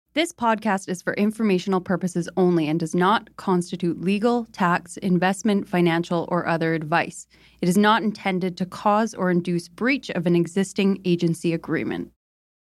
This podcast is for informational purposes only and does not constitute legal, tax, investment, financial, or other advice. It is not intended to cause or induce breach of an existing agency agreement.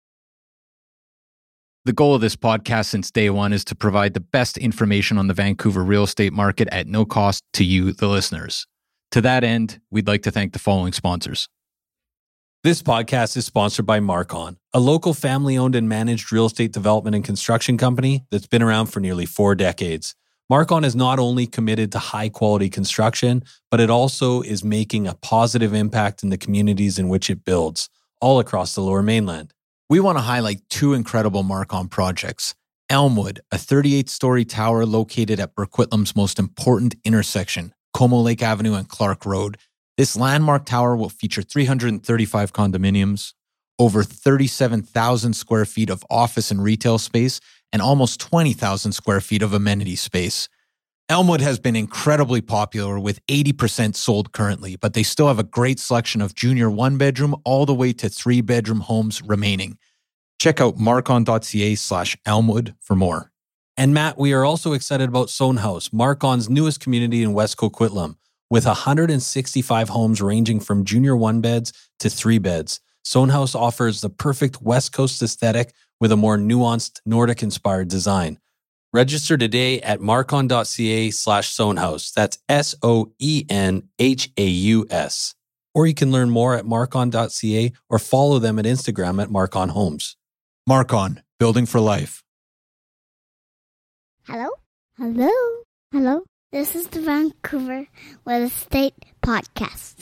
The goal of this podcast since day one is to provide the best information on the Vancouver real estate market at no cost to you, the listeners. To that end, we'd like to thank the following sponsors. This podcast is sponsored by Marcon, a local family-owned and managed real estate development and construction company that's been around for nearly 4 decades. Marcon is not only committed to high-quality construction, but it also is making a positive impact in the communities in which it builds, all across the Lower Mainland. We want to highlight 2 incredible Marcon projects. Elmwood, a 38-story tower located at Burquitlam's most important intersection, Como Lake Avenue and Clark Road. This landmark tower will feature 335 condominiums, over 37,000 square feet of office and retail space, and almost 20,000 square feet of amenity space. Elmwood has been incredibly popular with 80% sold currently, but they still have a great selection of junior 1-bedroom all the way to 3-bedroom homes remaining. Check out marcon.ca/Elmwood for more. And Matt, we are also excited about Sohn House, Marcon's newest community in West Coquitlam. With 165 homes ranging from junior 1-beds to 3-beds, Sohn House offers the perfect West Coast aesthetic with a more nuanced Nordic-inspired design. Register today at marcon.ca/Sohnhaus. That's SOENHAUS. Or you can learn more at marcon.ca or follow them at Instagram at Marcon Homes. Marcon, building for life. Hello? Hello? Hello? This is the Vancouver Real Estate Podcast.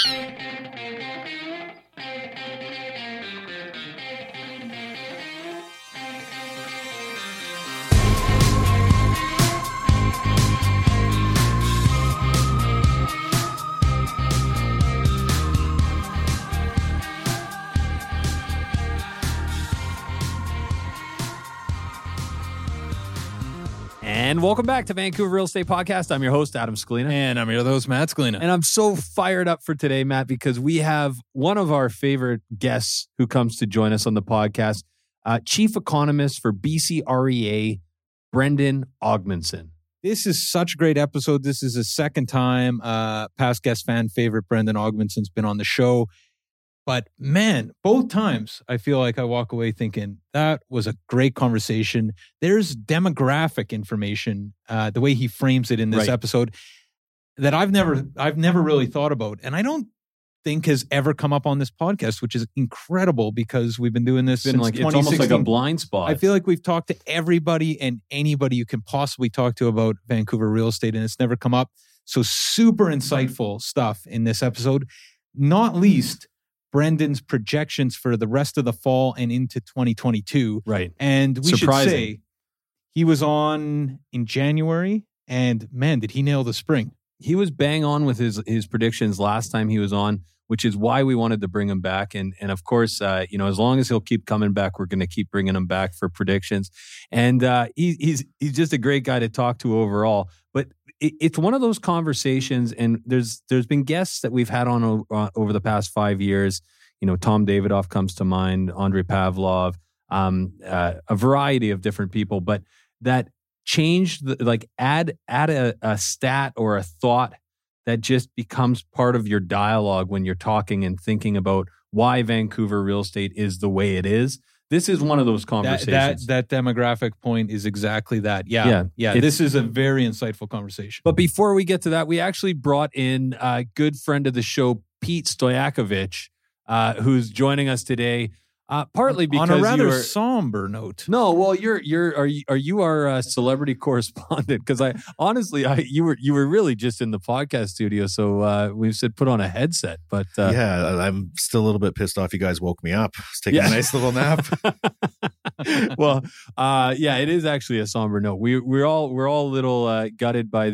And welcome back to Vancouver Real Estate Podcast. I'm your host, Adam Scalina. And I'm your host, Matt Scalina. And I'm so fired up for today, Matt, because we have one of our favorite guests who comes to join us on the podcast, Chief Economist for BC REA, Brendan Ogmundson. This is such a great episode. This is the second time past guest fan favorite Brendan Ogmundson's been on the show. But man, both times I feel like I walk away thinking that was a great conversation. There's demographic information, the way he frames it in this episode, that I've never really thought about, and I don't think has ever come up on this podcast, which is incredible because we've been doing this since 2016. It's almost like a blind spot. I feel like we've talked to everybody and anybody you can possibly talk to about Vancouver real estate, and it's never come up. So super insightful stuff in this episode, not least Brendan's projections for the rest of the fall and into 2022. Right. And we should say he was on in January, and man, did he nail the spring. He was bang on with his predictions last time he was on, which is why we wanted to bring him back. And of course, as long as he'll keep coming back, we're going to keep bringing him back for predictions. And he's just a great guy to talk to overall. But it's one of those conversations, and there's been guests that we've had on over the past 5 years. Tom Davidoff comes to mind, Andrei Pavlov, a variety of different people, but that changed, add a stat or a thought that just becomes part of your dialogue when you're talking and thinking about why Vancouver real estate is the way it is. This is one of those conversations. That demographic point is exactly that. Yeah. This is a very insightful conversation. But before we get to that, we actually brought in a good friend of the show, Pete Stoyakovich, who's joining us today. Partly because on a rather somber note. No, well, are you our celebrity correspondent? Because you were really just in the podcast studio, so we said put on a headset. But I'm still a little bit pissed off. You guys woke me up. I was taking a nice little nap. Well, it is actually a somber note. We're all a little gutted by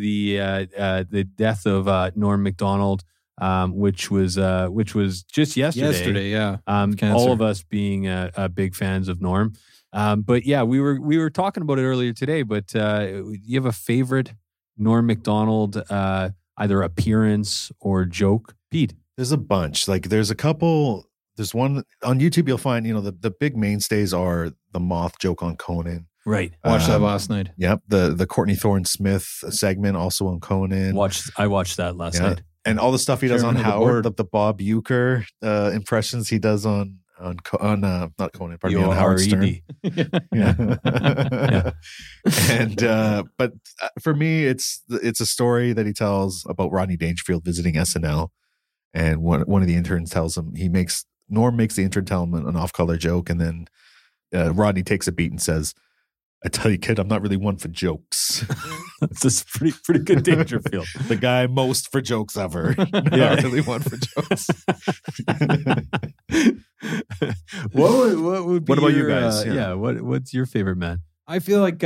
the death of Norm Macdonald. Which was just yesterday. Yeah. All of us being big fans of Norm. But yeah, we were talking about it earlier today. But you have a favorite Norm Macdonald either appearance or joke, Pete? There's a bunch. There's a couple. There's one on YouTube. You'll find the big mainstays are the moth joke on Conan. Right. Watched that last night. Yep. The Courtney Thorne-Smith segment also on Conan. I watched that last night. And all the stuff he does Chairman on of the Howard, board. the Bob Euchre impressions he does on not Conan, pardon me, on Howard Stern. Yeah. And but for me, it's a story that he tells about Rodney Dangerfield visiting SNL, and one of the interns tells him Norm makes the intern tell him an off-color joke, and then Rodney takes a beat and says, "I tell you, kid, I'm not really one for jokes." That's a pretty good Dangerfield. The guy most for jokes ever. Not really one for jokes. What would be What about your, you guys? What's your favorite man? I feel like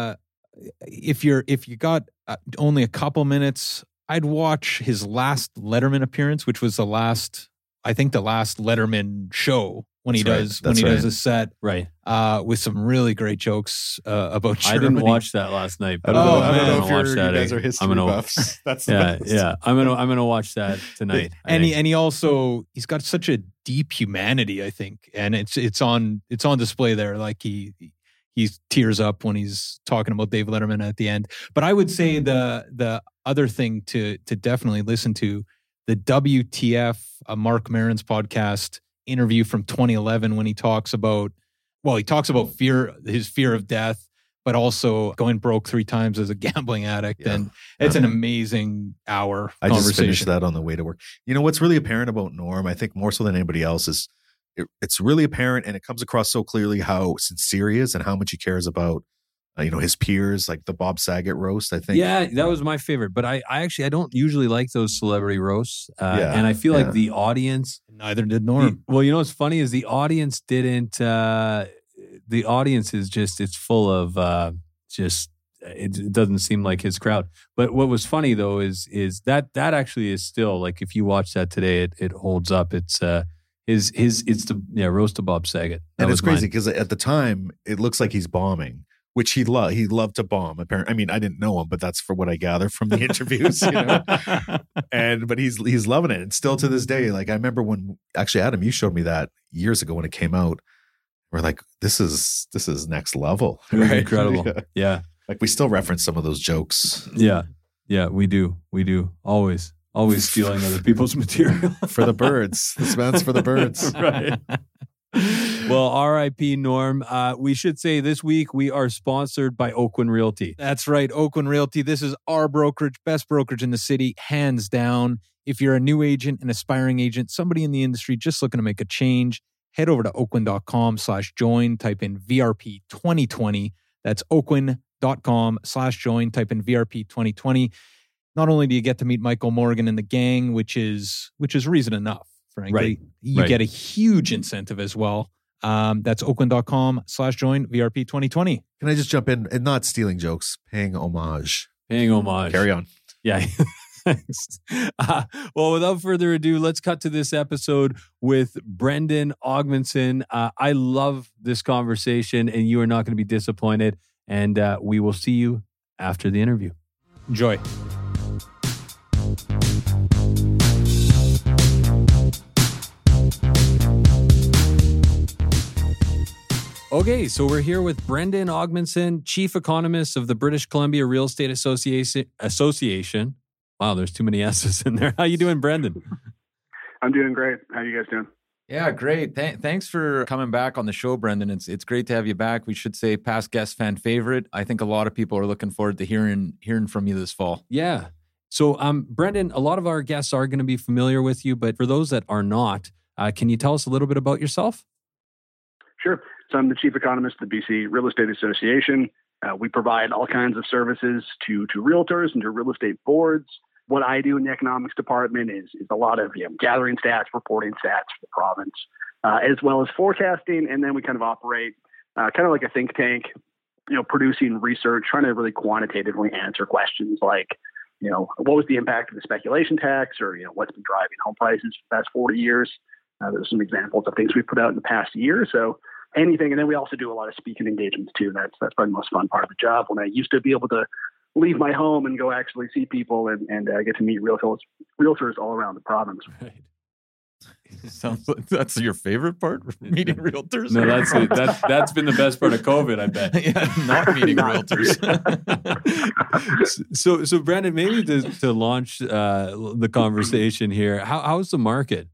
if you got only a couple minutes, I'd watch his last Letterman appearance, which was the last Letterman show when he does a set Right. with some really great jokes about Germany. I didn't watch that last night. But I don't I'm know gonna if watch you that. guys are history buffs. That's the best. Yeah. I'm gonna watch that tonight. And he's got such a deep humanity, I think, and it's on display there. Like he tears up when he's talking about Dave Letterman at the end. But I would say the other thing to definitely listen to, the WTF Mark Maron's podcast interview from 2011, when he talks about his fear of death, but also going broke 3 times as a gambling addict. Yeah. And it's an amazing hour I just conversation. finished that on the way to work. You know, what's really apparent about Norm, I think more so than anybody else, is it's really apparent, and it comes across so clearly how sincere he is and how much he cares about his peers, like the Bob Saget roast, I think. Yeah, that was my favorite. But I actually don't usually like those celebrity roasts. And I feel like the audience... Neither did Norm. Well, you know what's funny is the audience didn't... the audience is just... It's full of it doesn't seem like his crowd. But what was funny, though, is that actually is still... Like, if you watch that today, it holds up. It's... it's the roast of Bob Saget. And it's crazy because at the time, it looks like he's bombing, which he loved to bomb. Apparently, I mean, I didn't know him, but that's for what I gather from the interviews. But he's loving it, and still to this day. Like I remember when actually Adam, you showed me that years ago when it came out. We're like, this is next level, Right? right? Incredible. Yeah. Like we still reference some of those jokes. Yeah, we do. Always stealing other people's material for the birds. This man's for the birds. Right. Well, R.I.P. Norm. We should say this week we are sponsored by Oakwyn Realty. That's right, Oakwyn Realty. This is our brokerage, best brokerage in the city, hands down. If you're a new agent, an aspiring agent, somebody in the industry just looking to make a change, head over to oakwyn.com/join, type in VRP 2020. That's oakwyn.com/join, type in VRP 2020. Not only do you get to meet Michael Morgan and the gang, which is reason enough, frankly. Right. You get a huge incentive as well. That's oakwyn.com/join VRP 2020. Can I just jump in and not stealing jokes, paying homage? Carry on. Yeah. Thanks. Well, without further ado, let's cut to this episode with Brendan Augmanson. I love this conversation, and you are not going to be disappointed. And we will see you after the interview. Enjoy. Okay, so we're here with Brendan Augmanson, Chief Economist of the British Columbia Real Estate Association. Wow, there's too many S's in there. How you doing, Brendan? I'm doing great. How are you guys doing? Yeah, great. Thanks for coming back on the show, Brendan. It's great to have you back. We should say past guest, fan favorite. I think a lot of people are looking forward to hearing from you this fall. Yeah. So, Brendan, a lot of our guests are going to be familiar with you, but for those that are not, can you tell us a little bit about yourself? Sure. So I'm the Chief Economist of the BC Real Estate Association. We provide all kinds of services to realtors and to real estate boards. What I do in the economics department is a lot of gathering stats, reporting stats for the province, as well as forecasting. And then we kind of operate kind of like a think tank, producing research, trying to really quantitatively answer questions like, what was the impact of the speculation tax, or what's been driving home prices for the past 40 years. There's some examples of things we've put out in the past year. So anything. And then we also do a lot of speaking engagements too. That's probably the most fun part of the job, when I used to be able to leave my home and go actually see people and get to meet realtors all around the province. Right. Sounds like that's your favorite part, meeting realtors. No, that's been the best part of COVID, I bet. Yeah, not meeting realtors. So Brandon, maybe to launch the conversation here, how's the market?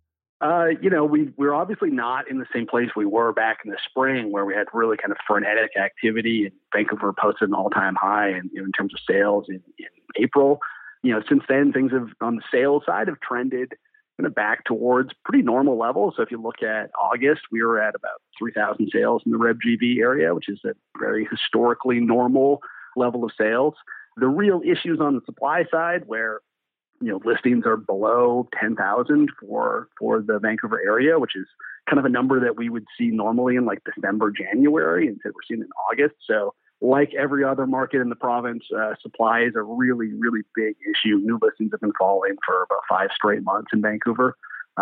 We're obviously not in the same place we were back in the spring, where we had really kind of frenetic activity, and Vancouver posted an all-time high in terms of sales in April. Since then, things have on the sales side have trended kind of back towards pretty normal levels. So if you look at August, we were at about 3,000 sales in the RevGV area, which is a very historically normal level of sales. The real issues on the supply side, where listings are below 10,000 for the Vancouver area, which is kind of a number that we would see normally in like December, January, and we're seeing in August. So like every other market in the province, supply is a really, really big issue. New listings have been falling for about 5 straight months in Vancouver.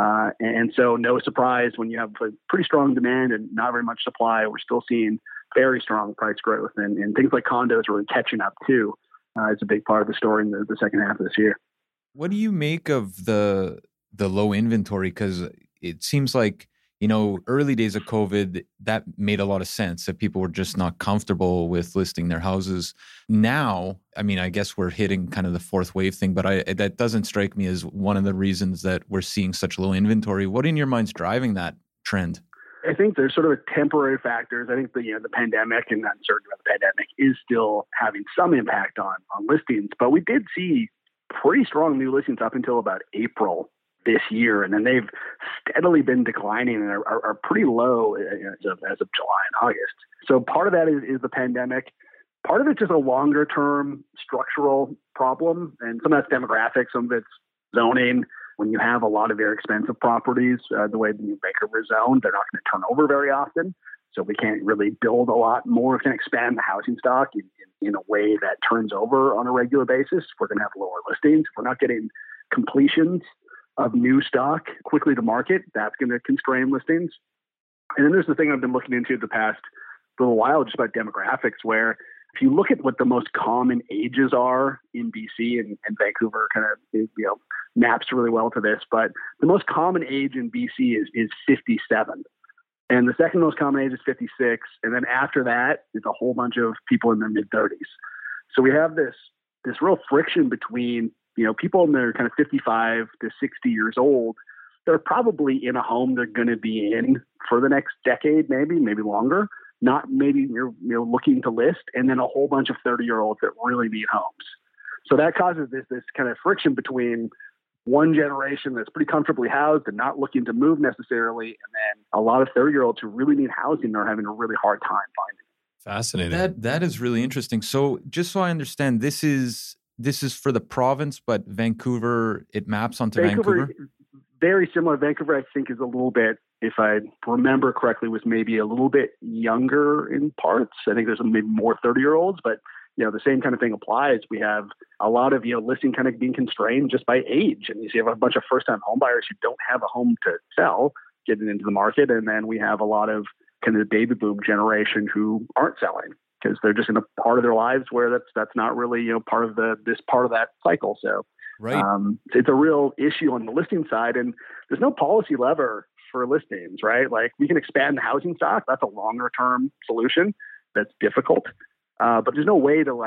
And so no surprise when you have a pretty strong demand and not very much supply, we're still seeing very strong price growth. And things like condos are really catching up too. It's a big part of the story in the second half of this year. What do you make of the low inventory? Because it seems like, early days of COVID, that made a lot of sense, that people were just not comfortable with listing their houses. Now, I guess we're hitting kind of the fourth wave thing, but that doesn't strike me as one of the reasons that we're seeing such low inventory. What in your mind's driving that trend? I think there's sort of temporary factors. I think the pandemic and uncertainty about the pandemic is still having some impact on listings, but we did see pretty strong new listings up until about April this year, and then they've steadily been declining and are pretty low as of July and August. So part of that is the pandemic. Part of it's just a longer term structural problem, and some of that's demographics, some of it's zoning. When you have a lot of very expensive properties, the way the New Vancouver is zoned, they're not going to turn over very often. So we can't really build a lot more. We can expand the housing stock in a way that turns over on a regular basis. We're going to have lower listings. If we're not getting completions of new stock quickly to market, that's going to constrain listings. And then there's the thing I've been looking into the past little while, just about demographics, where if you look at what the most common ages are in BC, and Vancouver kind of maps really well to this, but the most common age in BC is 57. And the second most common age is 56. And then after that, it's a whole bunch of people in their mid-30s. So we have this real friction between people in their kind of 55 to 60 years old. They're probably in a home they're going to be in for the next decade, maybe longer. Not maybe you're looking to list, and then a whole bunch of 30-year-olds that really need homes. So that causes this kind of friction between one generation that's pretty comfortably housed and not looking to move necessarily, and then a lot of 30-year-olds who really need housing are having a really hard time finding it. Fascinating. That is really interesting. So just so I understand, this is for the province, but Vancouver, it maps onto Vancouver? Very similar. Vancouver, I think, is a little bit, if I remember correctly, was maybe a little bit younger in parts. I think there's maybe more 30-year-olds, but the same kind of thing applies. We have a lot of listing kind of being constrained just by age, and you see a bunch of first-time home buyers who don't have a home to sell getting into the market, and then we have a lot of kind of the baby boom generation who aren't selling because they're just in a part of their lives where that's not really part of this part of that cycle. So right. It's a real issue on the listing side, and there's no policy lever for listings, right? Like we can expand the housing stock. That's a longer-term solution. That's difficult. But there's no way to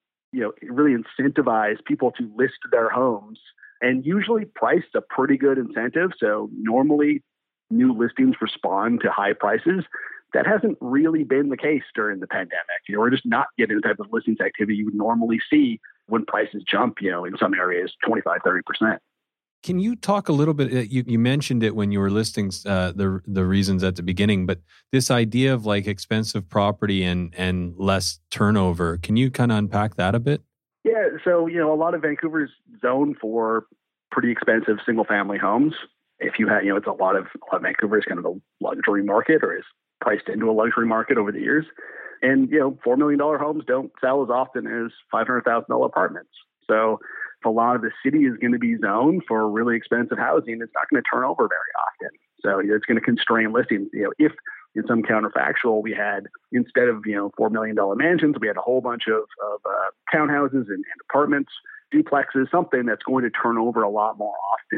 really incentivize people to list their homes. And usually price is a pretty good incentive. So normally new listings respond to high prices. That hasn't really been the case during the pandemic. We're just not getting the type of listings activity you would normally see when prices jump, in some areas, 25, 30%. Can you talk a little bit? You mentioned it when you were listing the reasons at the beginning, but this idea of like expensive property and less turnover, can you kind of unpack that a bit? Yeah, so a lot of Vancouver's zoned for pretty expensive single family homes. If you have, it's a lot of Vancouver is kind of a luxury market, or is priced into a luxury market over the years. And $4 million homes don't sell as often as $500,000 apartments. So if a lot of the city is going to be zoned for really expensive housing, it's not going to turn over very often. So it's going to constrain listings. If in some counterfactual, we had, instead of $4 million mansions, we had a whole bunch of townhouses and apartments, duplexes, something that's going to turn over a lot more often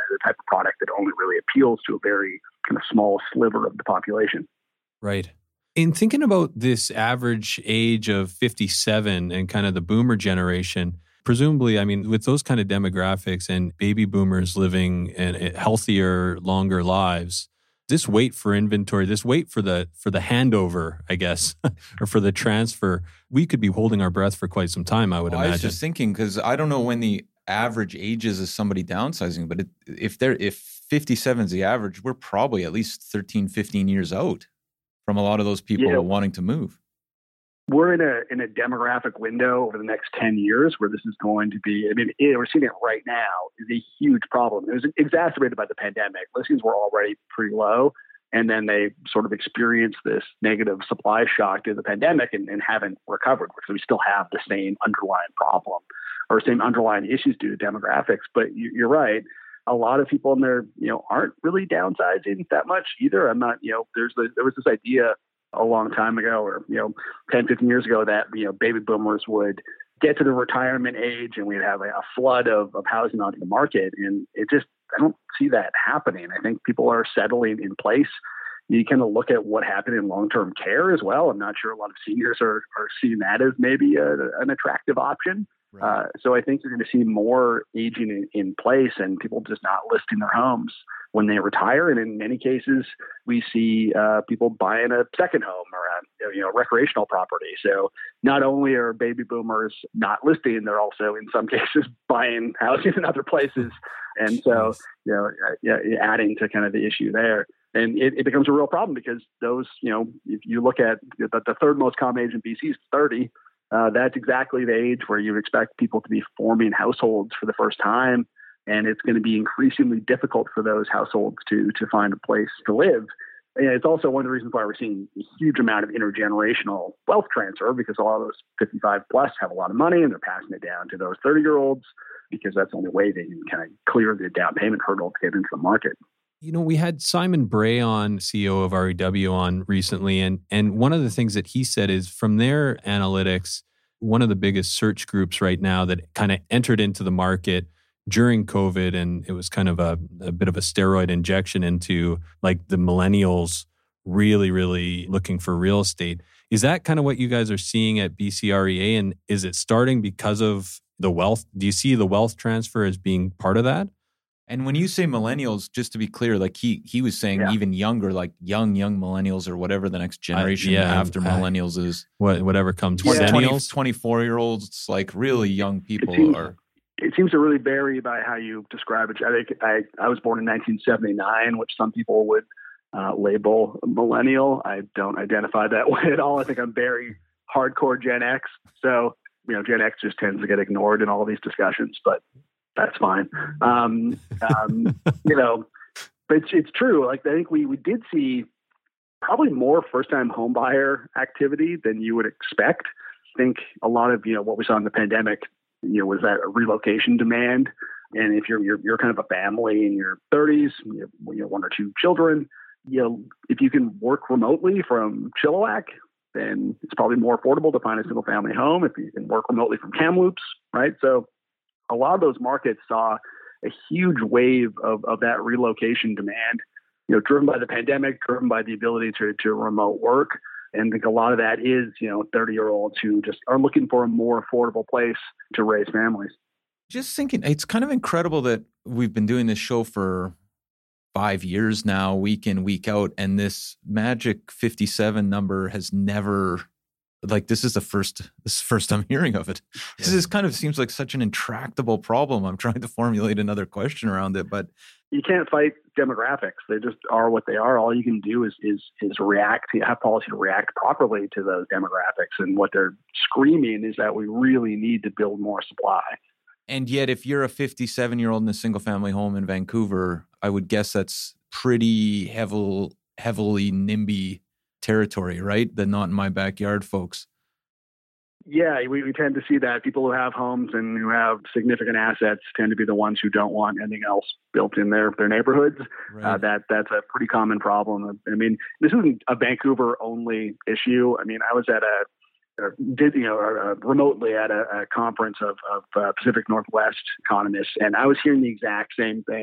the type of product that only really appeals to a very kind of small sliver of the population. Right. In thinking about this average age of 57 and kind of the boomer generation, presumably, I mean, with those kind of demographics and baby boomers living in healthier, longer lives, this wait for inventory, this wait for the handover, I guess, or for the transfer, we could be holding our breath for quite some time, I would imagine. I was just thinking, because I don't know when the average age is of somebody downsizing, but if 57 is the average, we're probably at least 13, 15 years out from a lot of those people wanting to move. We're in a demographic window over the next 10 years where this is going to be, I mean, we're seeing it right now, is a huge problem. It was exacerbated by the pandemic. Listings were already pretty low, and then they sort of experienced this negative supply shock due to the pandemic and haven't recovered, because we still have the same underlying problem or same underlying issues due to demographics. But you're right. A lot of people in there, aren't really downsizing that much either. I'm not, there was this idea a long time ago, or 10, 15 years ago, that baby boomers would get to the retirement age and we'd have a flood of housing onto the market. And I don't see that happening. I think people are settling in place. You kind of look at what happened in long-term care as well. I'm not sure a lot of seniors are seeing that as maybe an attractive option. Right. So I think you're going to see more aging in place and people just not listing their homes when they retire. And in many cases, we see people buying a second home or a recreational property. So not only are baby boomers not listing, they're also in some cases buying housing in other places. And so, adding to kind of the issue there. And it becomes a real problem because those, if you look at the third most common age in BC is 30. That's exactly the age where you expect people to be forming households for the first time. And it's going to be increasingly difficult for those households to find a place to live. And it's also one of the reasons why we're seeing a huge amount of intergenerational wealth transfer, because a lot of those 55 plus have a lot of money and they're passing it down to those 30-year-olds because that's the only way they can kind of clear the down payment hurdle to get into the market. We had Simon Bray on, CEO of REW, on recently, and one of the things that he said is from their analytics, one of the biggest search groups right now that kind of entered into the market during COVID, and it was kind of a bit of a steroid injection into like the millennials really, really looking for real estate. Is that kind of what you guys are seeing at BCREA, and is it starting because of the wealth? Do you see the wealth transfer as being part of that? And when you say millennials, just to be clear, like he was saying even younger, like young millennials or whatever the next generation after millennials is. Whatever comes. 24-year-olds, like really young people are. It seems to really vary by how you describe it. I think I was born in 1979, which some people would label millennial. I don't identify that way at all. I think I'm very hardcore Gen X. So, Gen X just tends to get ignored in all these discussions, but that's fine. But it's true. Like, I think we did see probably more first-time home buyer activity than you would expect. I think a lot of, what we saw in the pandemic, was that a relocation demand. And if you're kind of a family in your 30s, you have one or two children, if you can work remotely from Chilliwack, then it's probably more affordable to find a single family home. If you can work remotely from Kamloops, right? So a lot of those markets saw a huge wave of that relocation demand, driven by the pandemic, driven by the ability to remote work. And I think a lot of that is, 30-year-olds who just are looking for a more affordable place to raise families. Just thinking, it's kind of incredible that we've been doing this show for 5 years now, week in, week out, and this magic 57 number has never, this is the first I'm hearing of it. Yeah. This kind of seems like such an intractable problem. I'm trying to formulate another question around it, but you can't fight demographics. They just are what they are. All you can do is react. You have policy to react properly to those demographics. And what they're screaming is that we really need to build more supply. And yet, if you're a 57-year-old in a single-family home in Vancouver, I would guess that's pretty heavily NIMBY territory, right? The not in my backyard folks. Yeah, we tend to see that people who have homes and who have significant assets tend to be the ones who don't want anything else built in their neighborhoods. Right. That's a pretty common problem. I mean, this isn't a Vancouver only issue. I mean, I was at remotely at a conference of Pacific Northwest economists, and I was hearing the exact same thing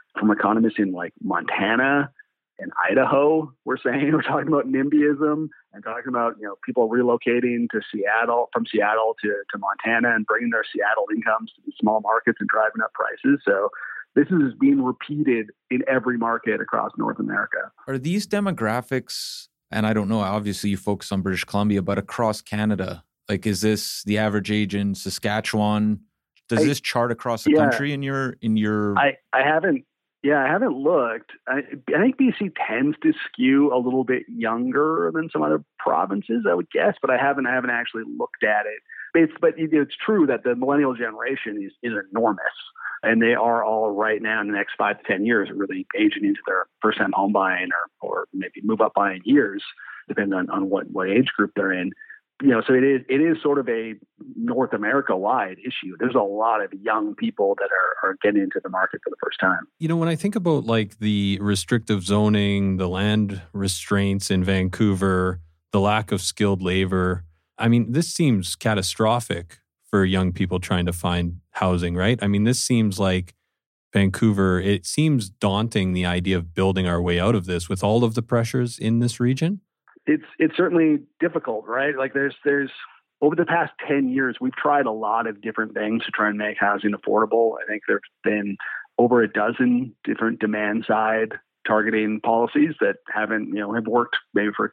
from economists in like Montana and Idaho. We're talking about NIMBYism and talking about, people relocating to Seattle, from Seattle to Montana and bringing their Seattle incomes to these small markets and driving up prices. So this is being repeated in every market across North America. Are these demographics, and I don't know, obviously you focus on British Columbia, but across Canada, like, is this the average age in Saskatchewan? Does this chart across the country in your? I haven't looked. I think BC tends to skew a little bit younger than some other provinces, I would guess, but I haven't actually looked at it. It's true that the millennial generation is enormous, and they are all right now in the next 5 to 10 years really aging into their first-time home buying or maybe move-up buying years, depending on what age group they're in. So it is sort of a North America-wide issue. There's a lot of young people that are getting into the market for the first time. When I think about like the restrictive zoning, the land restraints in Vancouver, the lack of skilled labor, I mean, this seems catastrophic for young people trying to find housing, right? I mean, this seems like Vancouver, it seems daunting, the idea of building our way out of this with all of the pressures in this region. It's certainly difficult, right? Like there's over the past 10 years, we've tried a lot of different things to try and make housing affordable. I think there's been over a dozen different demand side targeting policies that have worked maybe for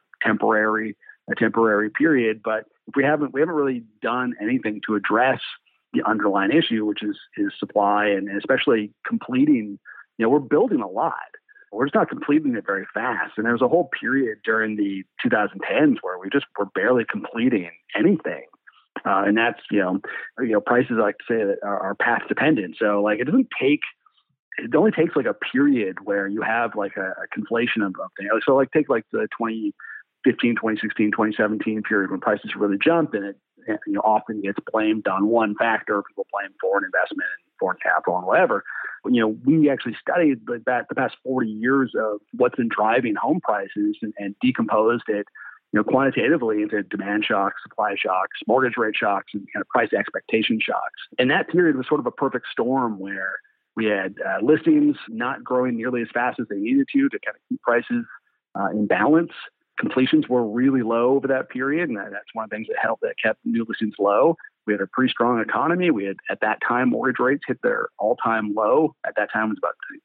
a temporary period, but we haven't really done anything to address the underlying issue, which is supply and especially completing. We're building a lot. We're just not completing it very fast. And there was a whole period during the 2010s where we just were barely completing anything. And that's, prices, I like to say, that are path dependent. So like it only takes like a period where you have like a conflation of things. So like take like the 2015, 2016, 2017 period when prices really jumped, and it often gets blamed on one factor. People blame foreign investment and foreign capital and whatever. We actually studied the past 40 years of what's been driving home prices and decomposed it, quantitatively into demand shocks, supply shocks, mortgage rate shocks, and kind of price expectation shocks. And that period was sort of a perfect storm where we had listings not growing nearly as fast as they needed to kind of keep prices in balance. Completions were really low over that period, and that's one of the things that kept new listings low. We had a pretty strong economy. We had, at that time, mortgage rates hit their all-time low. At that time, it was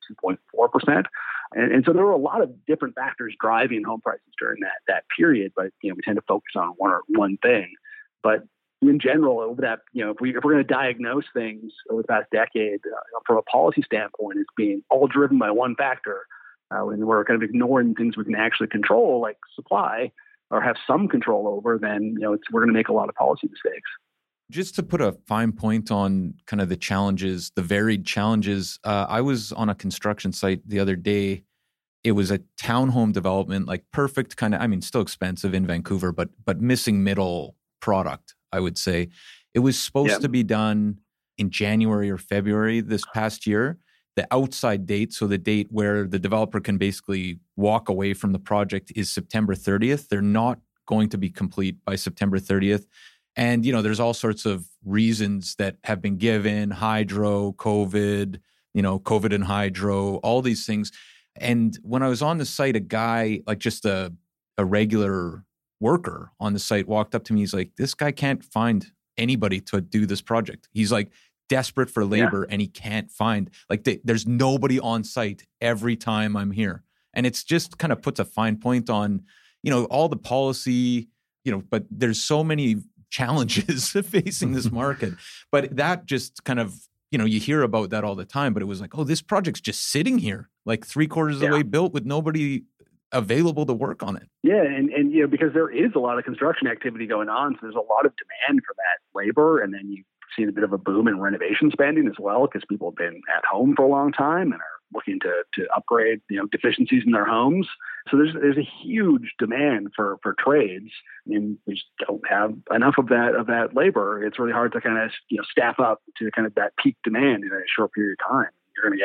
about 2.4%. And so there were a lot of different factors driving home prices during that period, but we tend to focus on one thing. But in general, over that, if we're going to diagnose things over the past decade, from a policy standpoint, it's being all driven by one factor. When we're kind of ignoring things we can actually control, like supply, or have some control over, then we're going to make a lot of policy mistakes. Just to put a fine point on kind of the challenges, the varied challenges, I was on a construction site the other day. It was a townhome development, like perfect kind of, still expensive in Vancouver, but missing middle product, I would say. It was supposed to be done in January or February this past year. The outside date, so the date where the developer can basically walk away from the project, is September 30th. They're not going to be complete by September 30th. And, there's all sorts of reasons that have been given, hydro, COVID, COVID and hydro, all these things. And when I was on the site, a guy, like just a regular worker on the site, walked up to me. He's like, this guy can't find anybody to do this project. He's like, desperate for labor, and he can't find, like, there's nobody on site every time I'm here. And it's just kind of puts a fine point on, all the policy, but there's so many challenges facing this market. But that just kind of, you hear about that all the time, but it was like, oh, this project's just sitting here, like 3/4 of the way built with nobody available to work on it. Yeah. And because there is a lot of construction activity going on, so there's a lot of demand for that labor. And then you've seen a bit of a boom in renovation spending as well, because people have been at home for a long time and are looking to upgrade, deficiencies in their homes. So there's a huge demand for trades, and we just don't have enough of that labor. It's really hard to kind of, staff up to kind of that peak demand in a short period of time. You're going to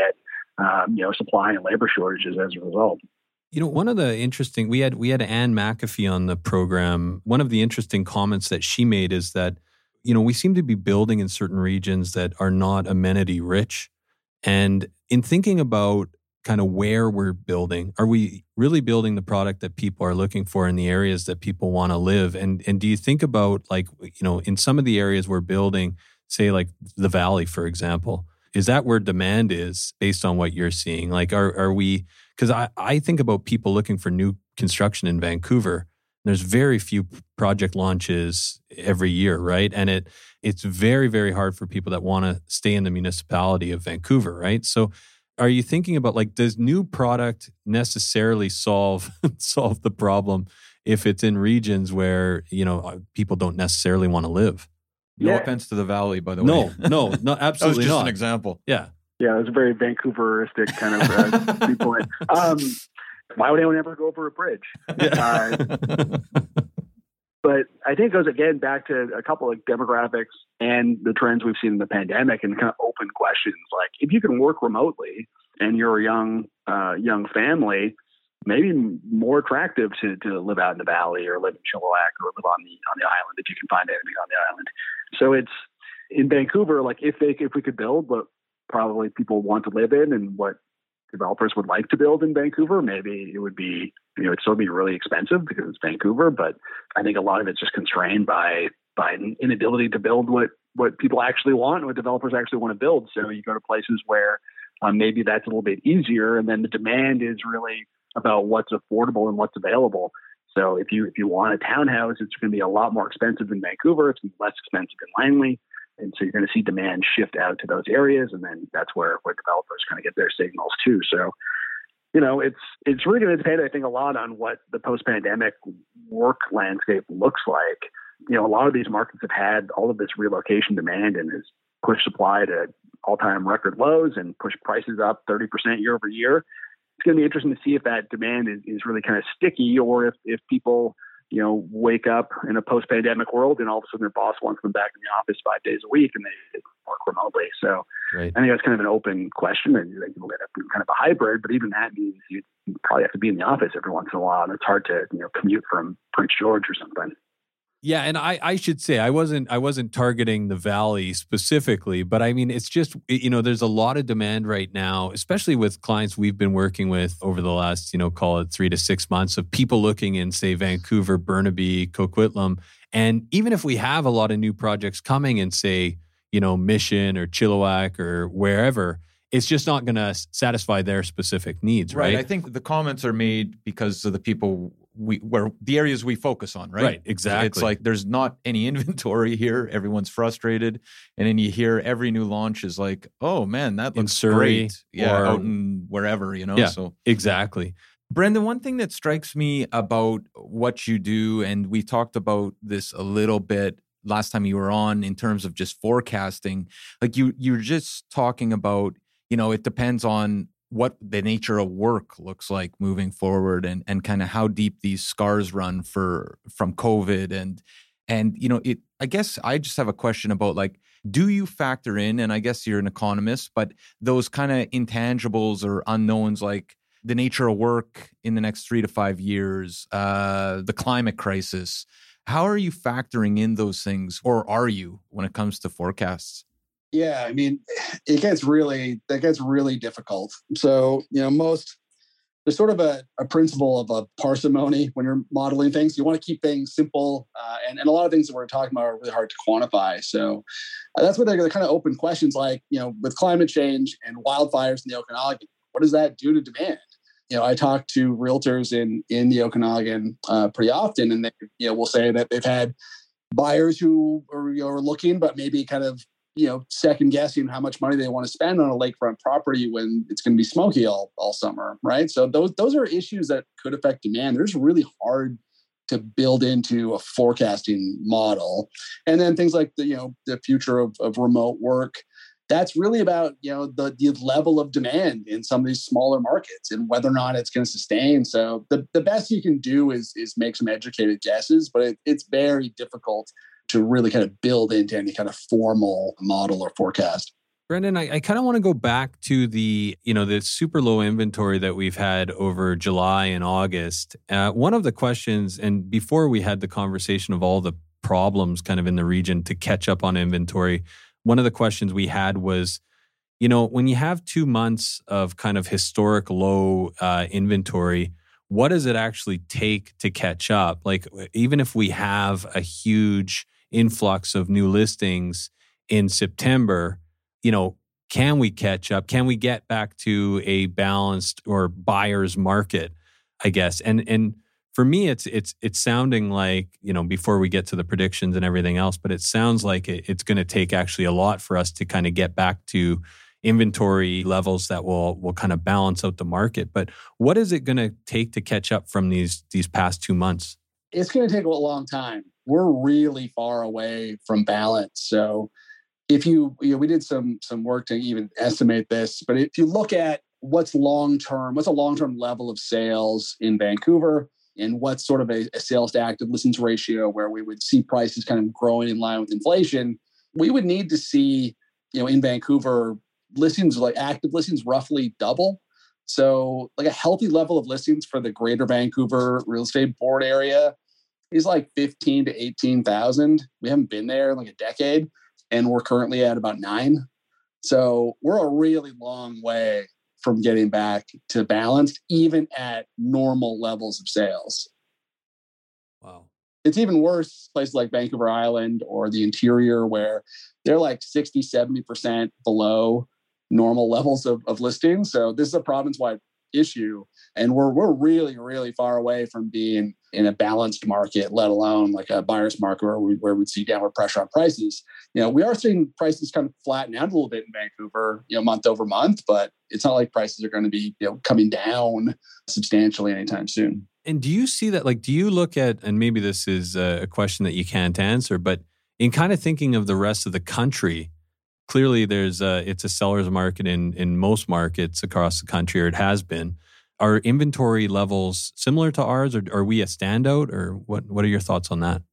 get, supply and labor shortages as a result. One of the interesting, we had Anne McAfee on the program. One of the interesting comments that she made is that, we seem to be building in certain regions that are not amenity rich. And in thinking about kind of where we're building? Are we really building the product that people are looking for in the areas that people want to live? And do you think about, like, in some of the areas we're building, say like the Valley, for example, is that where demand is based on what you're seeing? Like, are we, because I think about people looking for new construction in Vancouver. There's very few project launches every year, right? And it's very, very hard for people that want to stay in the municipality of Vancouver, right? So are you thinking about, like, does new product necessarily solve the problem if it's in regions where, people don't necessarily want to live? No offense to the Valley, by the way. No, absolutely that was just not. an example. Yeah. Yeah, it was a very Vancouveristic kind of viewpoint. Why would anyone ever go over a bridge? But I think it goes again back to a couple of demographics and the trends we've seen in the pandemic, and kind of open questions like, if you can work remotely and you're a young family, maybe more attractive to live out in the Valley or live in Chilliwack or live on the island if you can find anything on the island. So it's in Vancouver, like if we could build what probably people want to live in and what developers would like to build in Vancouver, maybe it would be, it'd still be really expensive because it's Vancouver, but I think a lot of it's just constrained by an inability to build what people actually want and what developers actually want to build. So you go to places where maybe that's a little bit easier, and then the demand is really about what's affordable and what's available. So if you want a townhouse, it's going to be a lot more expensive in Vancouver. It's going to be less expensive in Langley. And so you're going to see demand shift out to those areas. And then that's where developers kind of get their signals too. So, it's really going to depend, I think, a lot on what the post-pandemic work landscape looks like. A lot of these markets have had all of this relocation demand and has pushed supply to all-time record lows and pushed prices up 30% year over year. It's going to be interesting to see if that demand is really kind of sticky, or if people wake up in a post-pandemic world and all of a sudden their boss wants them back in the office 5 days a week and they work remotely. So right. I think that's kind of an open question, and they can end up being kind of a hybrid, but even that means you probably have to be in the office every once in a while, and it's hard to commute from Prince George or something. Yeah, and I should say I wasn't targeting the Valley specifically, but I mean, it's just, there's a lot of demand right now, especially with clients we've been working with over the last, call it 3 to 6 months, of people looking in, say, Vancouver, Burnaby, Coquitlam. And even if we have a lot of new projects coming in, say, Mission or Chilliwack or wherever, it's just not going to satisfy their specific needs, right? I think the comments are made because of the people where the areas we focus on, right? Right, exactly. It's like there's not any inventory here. Everyone's frustrated. And then you hear every new launch is like, oh man, that looks great. Yeah, or out in wherever, Yeah, so exactly. Brendan, one thing that strikes me about what you do, and we talked about this a little bit last time you were on in terms of just forecasting, like you were just talking about, it depends on what the nature of work looks like moving forward, and kind of how deep these scars run from COVID. And I guess I just have a question about, like, do you factor in, and I guess you're an economist, but those kind of intangibles or unknowns, like the nature of work in the next 3 to 5 years, the climate crisis, how are you factoring in those things, or are you, when it comes to forecasts? Yeah, I mean, it gets really difficult. So, there's sort of a principle of a parsimony when you're modeling things. You want to keep things simple, and a lot of things that we're talking about are really hard to quantify. So that's what they're kind of open questions like, with climate change and wildfires in the Okanagan, what does that do to demand? I talk to realtors in the Okanagan pretty often, and they will say that they've had buyers who are looking, but maybe kind of second guessing how much money they want to spend on a lakefront property when it's going to be smoky all summer, right? So those are issues that could affect demand. They're just really hard to build into a forecasting model. And then things like the future of remote work, that's really about the level of demand in some of these smaller markets and whether or not it's going to sustain. So the best you can do is make some educated guesses, but it's very difficult to really kind of build into any kind of formal model or forecast. Brendan, I kind of want to go back to the super low inventory that we've had over July and August. One of the questions, and before we had the conversation of all the problems kind of in the region to catch up on inventory, one of the questions we had was, when you have 2 months of kind of historic low inventory, what does it actually take to catch up? Like, even if we have a huge influx of new listings in September, can we catch up? Can we get back to a balanced or buyer's market, I guess? And for me, it's sounding like, before we get to the predictions and everything else, but it sounds like it's going to take actually a lot for us to kind of get back to inventory levels that will kind of balance out the market. But what is it going to take to catch up from these past 2 months? It's going to take a long time. We're really far away from balance. So if we did some work to even estimate this, but if you look at what's a long-term level of sales in Vancouver, and what's sort of a sales to active listings ratio where we would see prices kind of growing in line with inflation, we would need to see, in Vancouver, listings, like active listings, roughly double. So like a healthy level of listings for the Greater Vancouver Real Estate Board area is like 15 to 18,000. We haven't been there in like a decade, and we're currently at about 9. So we're a really long way from getting back to balanced, even at normal levels of sales. Wow. It's even worse places like Vancouver Island or the interior, where they're like 60, 70% below normal levels of listings. So this is a province-wide issue. And we're really, really far away from being in a balanced market, let alone like a buyer's market where we'd see downward pressure on prices. We are seeing prices kind of flatten out a little bit in Vancouver, month over month, but it's not like prices are going to be, coming down substantially anytime soon. And do you see that, like, do you look at, and maybe this is a question that you can't answer, but in kind of thinking of the rest of the country, clearly it's a seller's market in most markets across the country, or it has been. Are inventory levels similar to ours, or are we a standout, or what are your thoughts on that?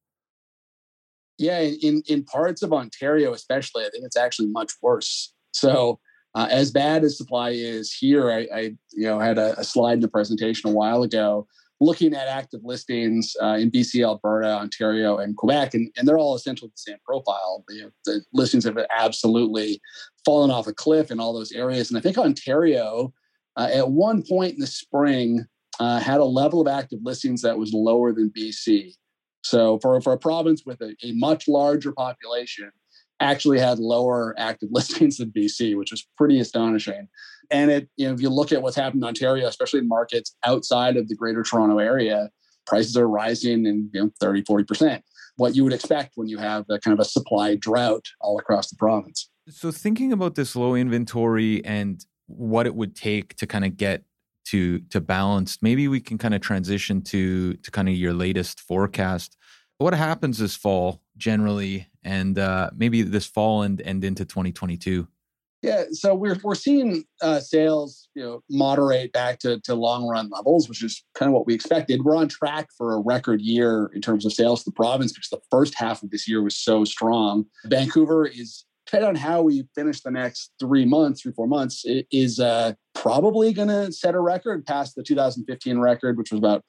Yeah, in parts of Ontario especially, I think it's actually much worse. So as bad as supply is here, I had a slide in the presentation a while ago looking at active listings in BC, Alberta, Ontario, and Quebec, and they're all essentially the same profile. The listings have absolutely fallen off a cliff in all those areas. And I think Ontario, at one point in the spring, had a level of active listings that was lower than BC. So for a province with a much larger population, actually had lower active listings than BC, which was pretty astonishing. And if you look at what's happened in Ontario, especially in markets outside of the Greater Toronto area, prices are rising in 30, 40%. What you would expect when you have a kind of a supply drought all across the province. So thinking about this low inventory and what it would take to kind of get to balanced, maybe we can kind of transition to kind of your latest forecast. What happens this fall generally, and maybe this fall and into 2022? Yeah, so we're seeing sales moderate back to long run levels, which is kind of what we expected. We're on track for a record year in terms of sales to the province because the first half of this year was so strong. Vancouver is, depending on how we finish the next 3 months, 4 months, it is probably going to set a record past the 2015 record, which was about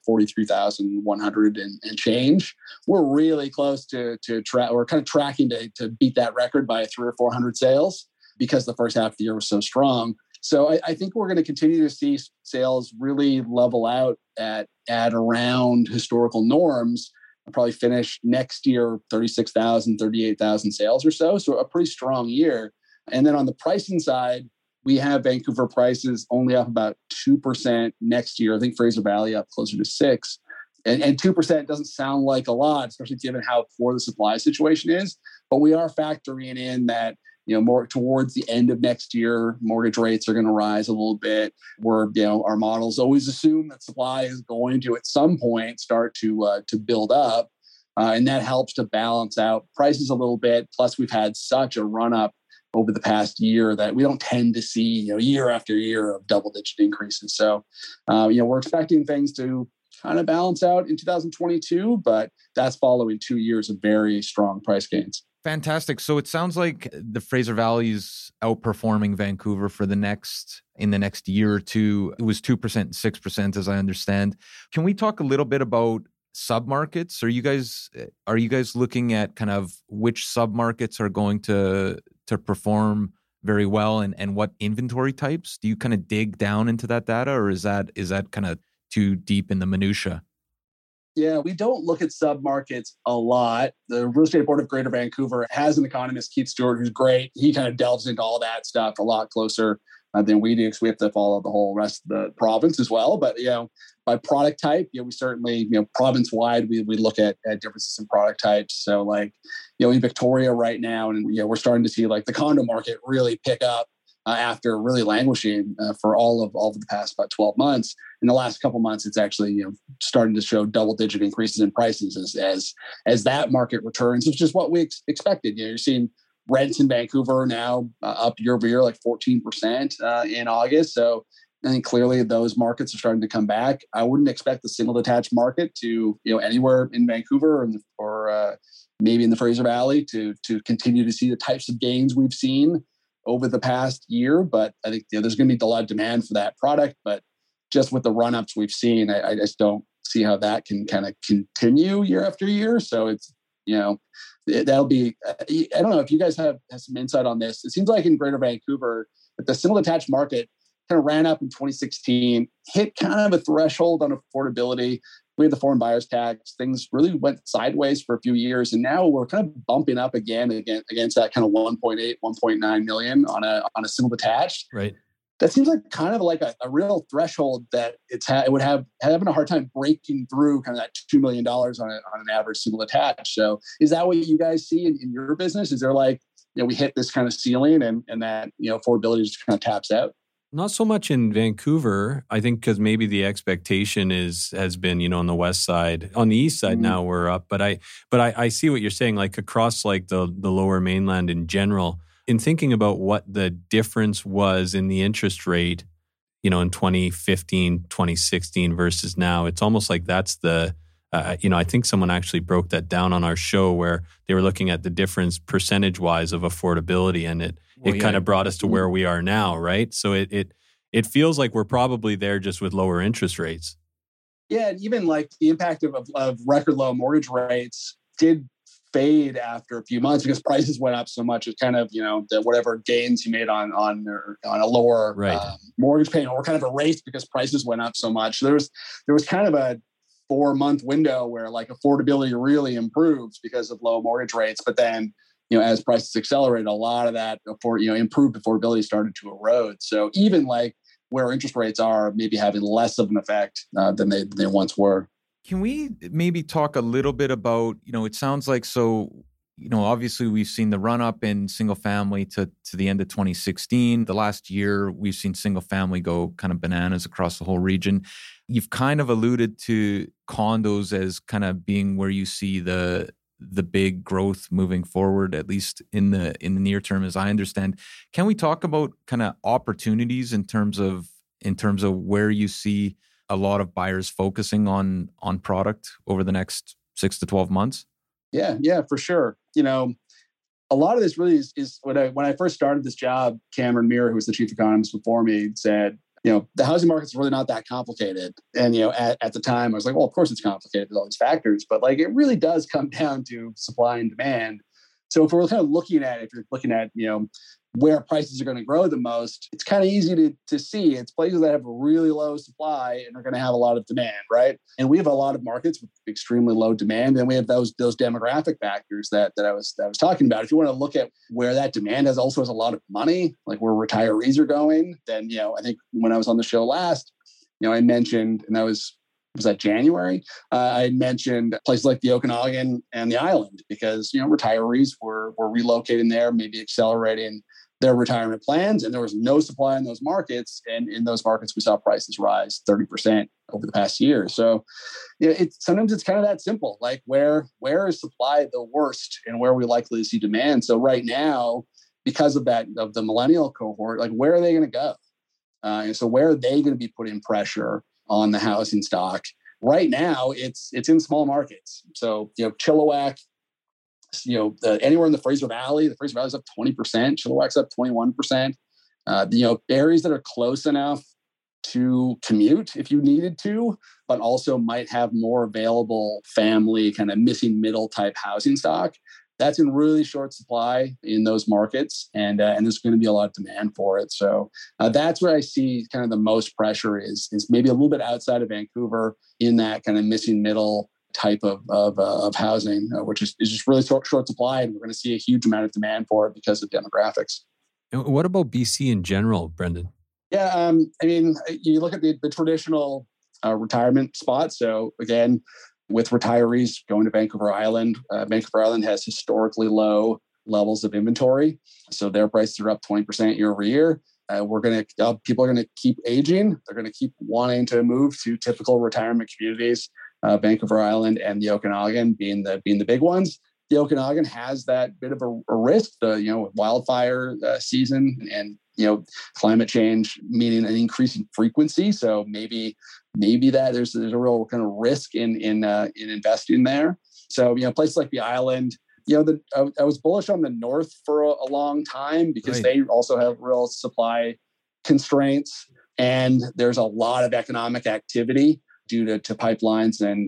43,100 and change. We're really close to we're kind of tracking to beat that record by 300 or 400 sales because the first half of the year was so strong. So I think we're going to continue to see sales really level out at around historical norms. I'll probably finish next year 36,000, 38,000 sales or so. So a pretty strong year. And then on the pricing side, we have Vancouver prices only up about 2% next year. I think Fraser Valley up closer to 6%. And 2% doesn't sound like a lot, especially given how poor the supply situation is. But we are factoring in that more towards the end of next year, mortgage rates are going to rise a little bit. Our models always assume that supply is going to at some point start to build up, and that helps to balance out prices a little bit. Plus, we've had such a run up over the past year that we don't tend to see year after year of double-digit increases. So, we're expecting things to kind of balance out in 2022, but that's following 2 years of very strong price gains. Fantastic. So it sounds like the Fraser Valley is outperforming Vancouver in the next year or two. It was 2% and 6%, as I understand. Can we talk a little bit about submarkets? Are you guys looking at kind of which submarkets are going to perform very well, and what inventory types? Do you kind of dig down into that data, or is that kind of too deep in the minutia? Yeah, we don't look at submarkets a lot. The Real Estate Board of Greater Vancouver has an economist, Keith Stewart, who's great. He kind of delves into all that stuff a lot closer than we do, because we have to follow the whole rest of the province as well. But by product type, we certainly, province wide, we look at differences in product types. So like, in Victoria right now, and we're starting to see like the condo market really pick up after really languishing for all of the past about 12 months. In the last couple months, it's actually starting to show double-digit increases in prices as that market returns, which is what we expected. You're seeing rents in Vancouver now up year over year, like 14% in August. So I think clearly those markets are starting to come back. I wouldn't expect the single detached market to, anywhere in Vancouver or maybe in the Fraser Valley to continue to see the types of gains we've seen over the past year. But I think there's going to be a lot of demand for that product. But just with the run-ups we've seen, I just don't see how that can kind of continue year after year. So it's, that'll be, I don't know if you guys have some insight on this. It seems like in Greater Vancouver, that the single detached market kind of ran up in 2016, hit kind of a threshold on affordability. We had the foreign buyers tax. Things really went sideways for a few years. And now we're kind of bumping up again against that kind of 1.8, 1.9 million on a single detached. Right. That seems like kind of like a real threshold that it would have having a hard time breaking through kind of that $2 million on an average single attached. So is that what you guys see in your business? Is there like, we hit this kind of ceiling and that, affordability just kind of taps out? Not so much in Vancouver, I think, because maybe the expectation has been, on the west side. On the east side now we're up, but I see what you're saying. Like across like the lower mainland in general, in thinking about what the difference was in the interest rate, in 2015, 2016 versus now, it's almost like that's the. I think someone actually broke that down on our show where they were looking at the difference percentage-wise of affordability, and it kind of brought us to where we are now, right? So it feels like we're probably there just with lower interest rates. Yeah, and even like the impact of record low mortgage rates did fade after a few months because prices went up so much. It's kind of, the whatever gains you made on a lower mortgage payment were kind of erased because prices went up so much. There was kind of a 4-month window where like affordability really improves because of low mortgage rates. But then, as prices accelerated, a lot of that improved affordability started to erode. So even like where interest rates are maybe having less of an effect than they once were. Can we maybe talk a little bit about, it sounds like, so, obviously we've seen the run up in single family to the end of 2016. The last year, we've seen single family go kind of bananas across the whole region. You've kind of alluded to condos as kind of being where you see the big growth moving forward, at least in the near term, as I understand. Can we talk about kind of opportunities in terms of where you see a lot of buyers focusing on product over the next 6 to 12 months? Yeah, for sure. A lot of this really is when I first started this job, Cameron Muir, who was the chief economist before me, said, the housing market's really not that complicated. And, at the time I was like, well, of course it's complicated with all these factors, but like, it really does come down to supply and demand. So if you're looking at where prices are going to grow the most, it's kind of easy to see. It's places that have a really low supply and are going to have a lot of demand, right? And we have a lot of markets with extremely low demand, and we have those demographic factors that I was talking about. If you want to look at where that demand has a lot of money, like where retirees are going, then I think when I was on the show last, I mentioned, and was that January? I mentioned places like the Okanagan and the Island because retirees were relocating there, maybe accelerating their retirement plans, and there was no supply in those markets. And in those markets, we saw prices rise 30% over the past year. So, sometimes it's kind of that simple. Like where is supply the worst, and where are we likely to see demand? So right now, because of the millennial cohort, like where are they going to go? And so where are they going to be putting pressure on the housing stock? Right now, it's in small markets. So Chilliwack. Anywhere in the Fraser Valley is up 20%, Chilliwack's up 21%. Areas that are close enough to commute if you needed to, but also might have more available family kind of missing middle type housing stock. That's in really short supply in those markets, and there's going to be a lot of demand for it. So that's where I see kind of the most pressure is maybe a little bit outside of Vancouver in that kind of missing middle type of housing, which is just really short supply, and we're going to see a huge amount of demand for it because of demographics. And what about BC in general, Brendan? Yeah, I mean, you look at the traditional retirement spots. So again, with retirees going to Vancouver Island has historically low levels of inventory, so their prices are up 20% year over year. People are going to keep aging. They're going to keep wanting to move to typical retirement communities. Vancouver Island and the Okanagan being the big ones. The Okanagan has that bit of a risk, wildfire season and climate change, meaning an increasing frequency. So maybe that there's a real kind of risk in investing there. So places like the island, I was bullish on the north for a long time because they also have real supply constraints, and there's a lot of economic activity due to pipelines and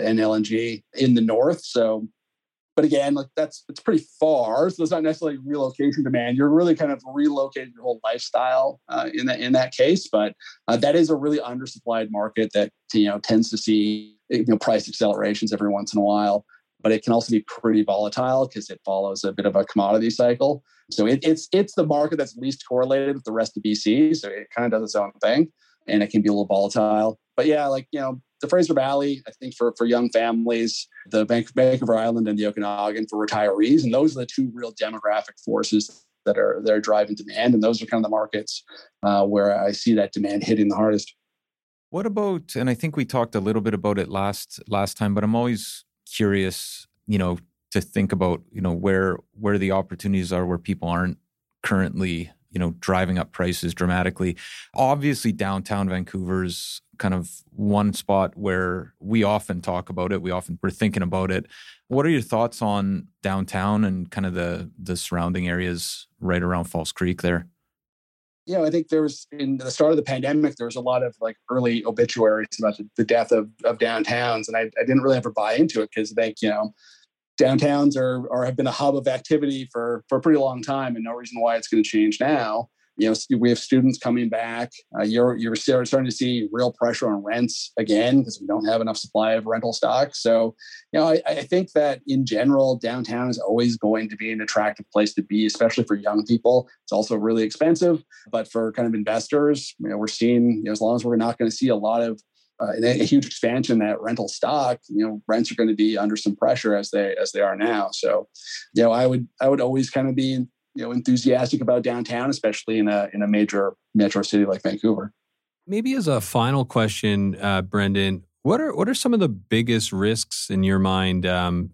LNG in the north. So, but again, it's pretty far, so it's not necessarily relocation demand. You're really kind of relocating your whole lifestyle in that case. But that is a really undersupplied market that tends to see price accelerations every once in a while. But it can also be pretty volatile because it follows a bit of a commodity cycle. So it's the market that's least correlated with the rest of BC. So it kind of does its own thing, and it can be a little volatile. But yeah, the Fraser Valley, I think for young families, the Vancouver Island and the Okanagan for retirees, and those are the two real demographic forces that are driving demand, and those are kind of the markets where I see that demand hitting the hardest. What about, and I think we talked a little bit about it last time, but I'm always curious, to think about, where the opportunities are where people aren't currently, driving up prices dramatically. Obviously, downtown Vancouver's kind of one spot where we often talk about it. We're thinking about it. What are your thoughts on downtown and kind of the surrounding areas right around False Creek there? I think there was, in the start of the pandemic, there was a lot of early obituaries about the death of downtowns. And I didn't really ever buy into it because I think, downtowns have been a hub of activity for a pretty long time, and no reason why it's going to change now. We have students coming back. You're starting to see real pressure on rents again because we don't have enough supply of rental stock. So, I think that in general, downtown is always going to be an attractive place to be, especially for young people. It's also really expensive, but for kind of investors, we're seeing, as long as we're not going to see a lot of a huge expansion in that rental stock, rents are going to be under some pressure as they are now. So, I would always kind of be enthusiastic about downtown, especially in a major metro city like Vancouver. Maybe as a final question, Brendan, what are some of the biggest risks in your mind,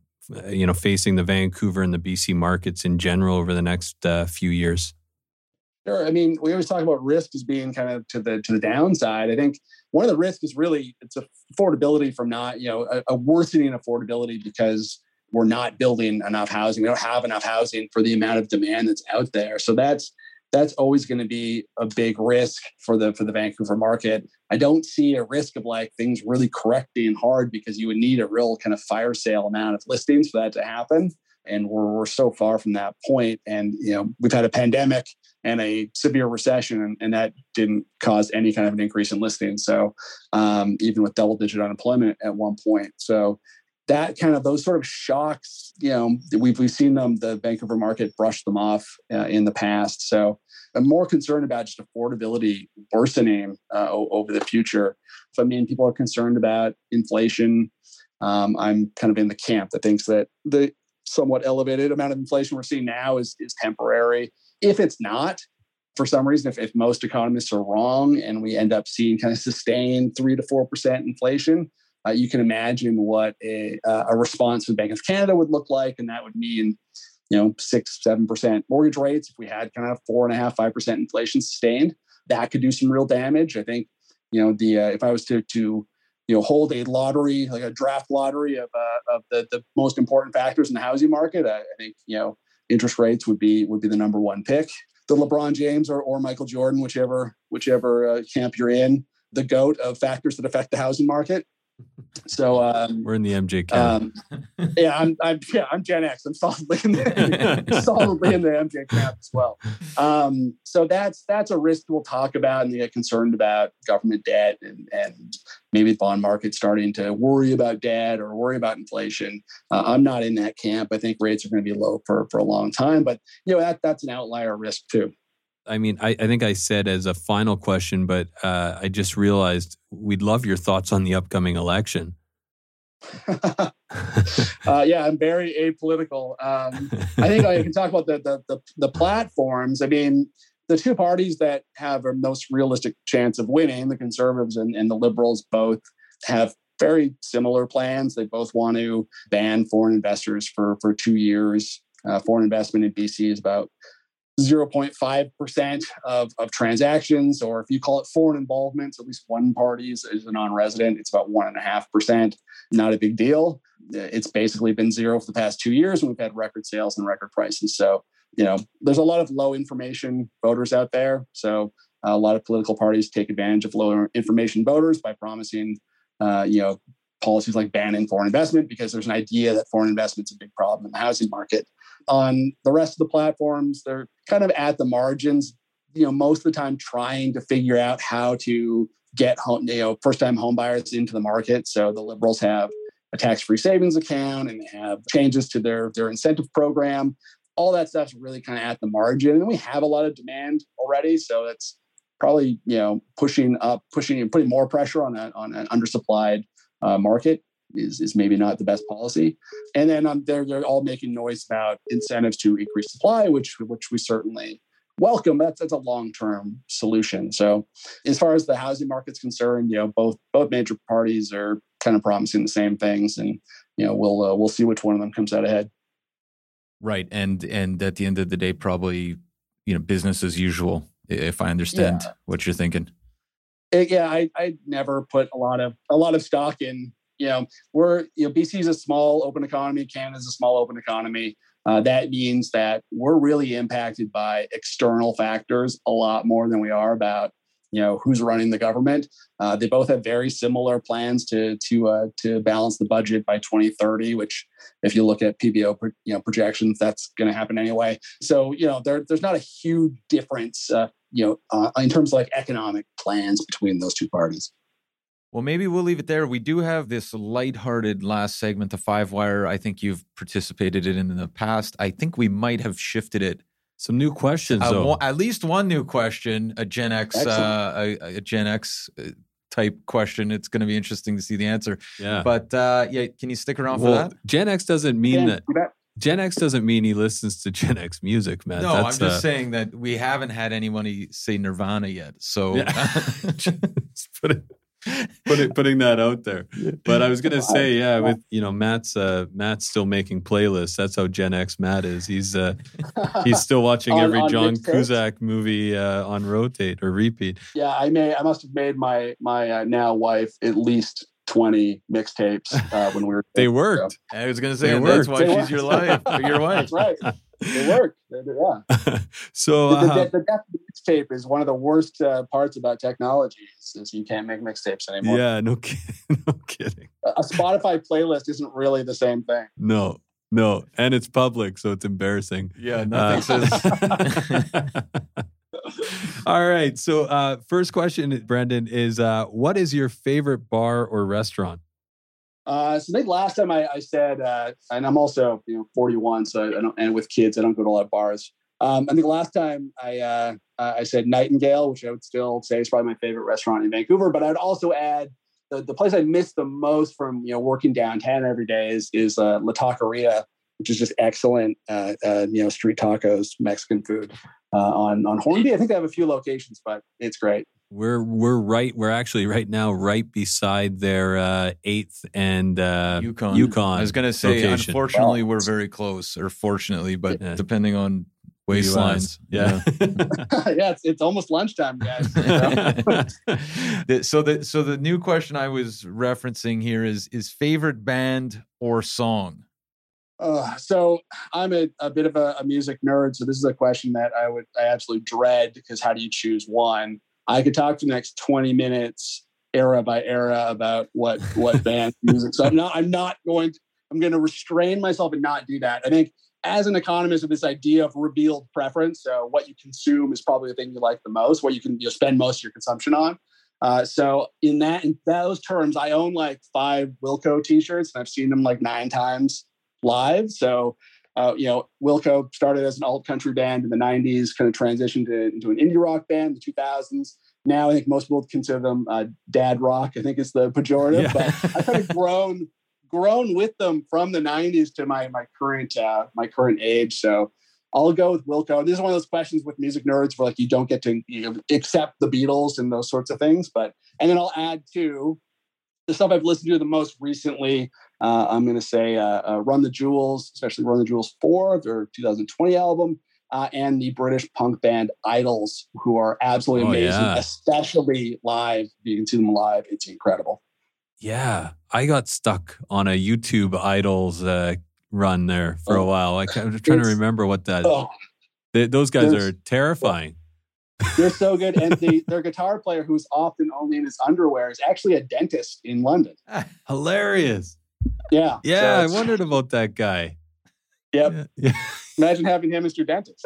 facing the Vancouver and the BC markets in general over the next few years? Sure. I mean, we always talk about risk as being kind of to the downside. I think one of the risks is really it's affordability from not, a worsening affordability because we're not building enough housing. We don't have enough housing for the amount of demand that's out there. So that's always going to be a big risk for the Vancouver market. I don't see a risk of things really correcting hard because you would need a real kind of fire sale amount of listings for that to happen. And we're so far from that point. And, we've had a pandemic and a severe recession, and that didn't cause any kind of an increase in listings. So even with double-digit unemployment at one point. So that kind of those sort of shocks, we've seen the Vancouver market brush them off in the past. So I'm more concerned about just affordability worsening over the future. People are concerned about inflation. I'm kind of in the camp that thinks that the somewhat elevated amount of inflation we're seeing now is temporary. If it's not, for some reason, if most economists are wrong and we end up seeing kind of sustained 3 to 4% inflation, you can imagine what a response from Bank of Canada would look like, and that would mean 6-7% mortgage rates. If we had kind of 4.5%, 5% inflation sustained, that could do some real damage. I think if I was to hold a lottery, like a draft lottery of the most important factors in the housing market, I think interest rates would be the number one pick. The LeBron James or Michael Jordan, whichever camp you're in, the GOAT of factors that affect the housing market. So we're in the MJ camp. I'm Gen X. I'm solidly in the MJ camp as well. So that's a risk we'll talk about, and they get concerned about government debt and maybe the bond market starting to worry about debt or worry about inflation. I'm not in that camp. I think rates are going to be low for a long time, but that's an outlier risk too. I mean, I think I said as a final question, but I just realized we'd love your thoughts on the upcoming election. I'm very apolitical. I think I can talk about the platforms. I mean, the two parties that have a most realistic chance of winning, the Conservatives and the Liberals, both have very similar plans. They both want to ban foreign investors for 2 years. Foreign investment in BC is about 0.5% of transactions, or if you call it foreign involvement, at least one party is a non-resident. It's about 1.5%. Not a big deal. It's basically been zero for the past 2 years, and we've had record sales and record prices. So, there's a lot of low information voters out there. So a lot of political parties take advantage of low information voters by promising, policies like banning foreign investment, because there's an idea that foreign investment's a big problem in the housing market. On the rest of the platforms, they're kind of at the margins, most of the time trying to figure out how to get first-time home buyers into the market. So the Liberals have a tax-free savings account, and they have changes to their incentive program. All that stuff's really kind of at the margin. And we have a lot of demand already. So it's probably, putting more pressure on an undersupplied market is maybe not the best policy. And then they're all making noise about incentives to increase supply, which we certainly welcome. That's a long-term solution. So as far as the housing market's concerned, both major parties are kind of promising the same things, and we'll see which one of them comes out ahead. Right. And at the end of the day, probably, business as usual, if I understand what you're thinking. I never put a lot of stock in, BC is a small open economy. Canada's a small open economy. That means that we're really impacted by external factors a lot more than we are about, who's running the government. They both have very similar plans to balance the budget by 2030, which, if you look at PBO projections, that's going to happen anyway. So there's not a huge difference in terms of like economic plans between those two parties. Well, maybe we'll leave it there. We do have this lighthearted last segment of Five Wire. I think you've participated in the past. I think we might have shifted it. Some new questions, though. At least one new question, a Gen X type question. It's going to be interesting to see the answer. Yeah. But can you stick around for that? Gen X doesn't mean that. Gen X doesn't mean he listens to Gen X music, man. No, I'm just saying that we haven't had anybody say Nirvana yet. So just putting that out there. But I was going to say, with Matt's still making playlists. That's how Gen X Matt is. He's still watching every John Cusack movie on rotate or repeat. Yeah, I must have made my now wife at least 20 mixtapes when we were. They worked. So. I was going to say that's why she's your wife. That's right. They work. Yeah. So the mixtape is one of the worst parts about technology is you can't make mixtapes anymore. Yeah, no kidding. A Spotify playlist isn't really the same thing. No, and it's public, so it's embarrassing. Yeah, nothing says. All right. So first question, Brendan, is what is your favorite bar or restaurant? So I think last time I said, and I'm also 41, so and with kids, I don't go to a lot of bars. I think last time I said Nightingale, which I would still say is probably my favorite restaurant in Vancouver. But I'd also add the place I miss the most from working downtown every day is La Taqueria, which is just excellent street tacos, Mexican food on Hornby. I think they have a few locations, but it's great. We're actually right now right beside their 8th and Yukon. I was going to say, location. Unfortunately, we're very close, or fortunately, but depending on waistlines. Yeah. Yeah, it's almost lunchtime, guys. So the new question I was referencing here is favorite band or song? So I'm a bit of a music nerd. So this is a question that I absolutely dread, because how do you choose one? I could talk for the next 20 minutes era by era about what band music. So I'm going to restrain myself and not do that. I think as an economist, with this idea of revealed preference, so what you consume is probably the thing you like the most, what you can spend most of your consumption on. So in those terms, I own like 5 Wilco t-shirts, and I've seen them like 9 times live. So, Wilco started as an alt country band in the 90s, kind of transitioned into an indie rock band in the 2000s. Now I think most people consider them dad rock, I think is the pejorative. Yeah. But I've kind of grown with them from the 90s to my current age. So I'll go with Wilco. This is one of those questions with music nerds where like you don't get to accept the Beatles and those sorts of things. And then I'll add to the stuff I've listened to the most recently. I'm going to say Run the Jewels, especially Run the Jewels 4, their 2020 album, and the British punk band Idols, who are absolutely amazing, especially live. If you can see them live, it's incredible. Yeah, I got stuck on a YouTube Idols run there for a while. I'm trying to remember what that. Those guys are terrifying. They're so good, and their guitar player, who's often only in his underwear, is actually a dentist in London. Hilarious. Yeah. Yeah, I wondered about that guy. Yep. Yeah. Imagine having him as your dentist.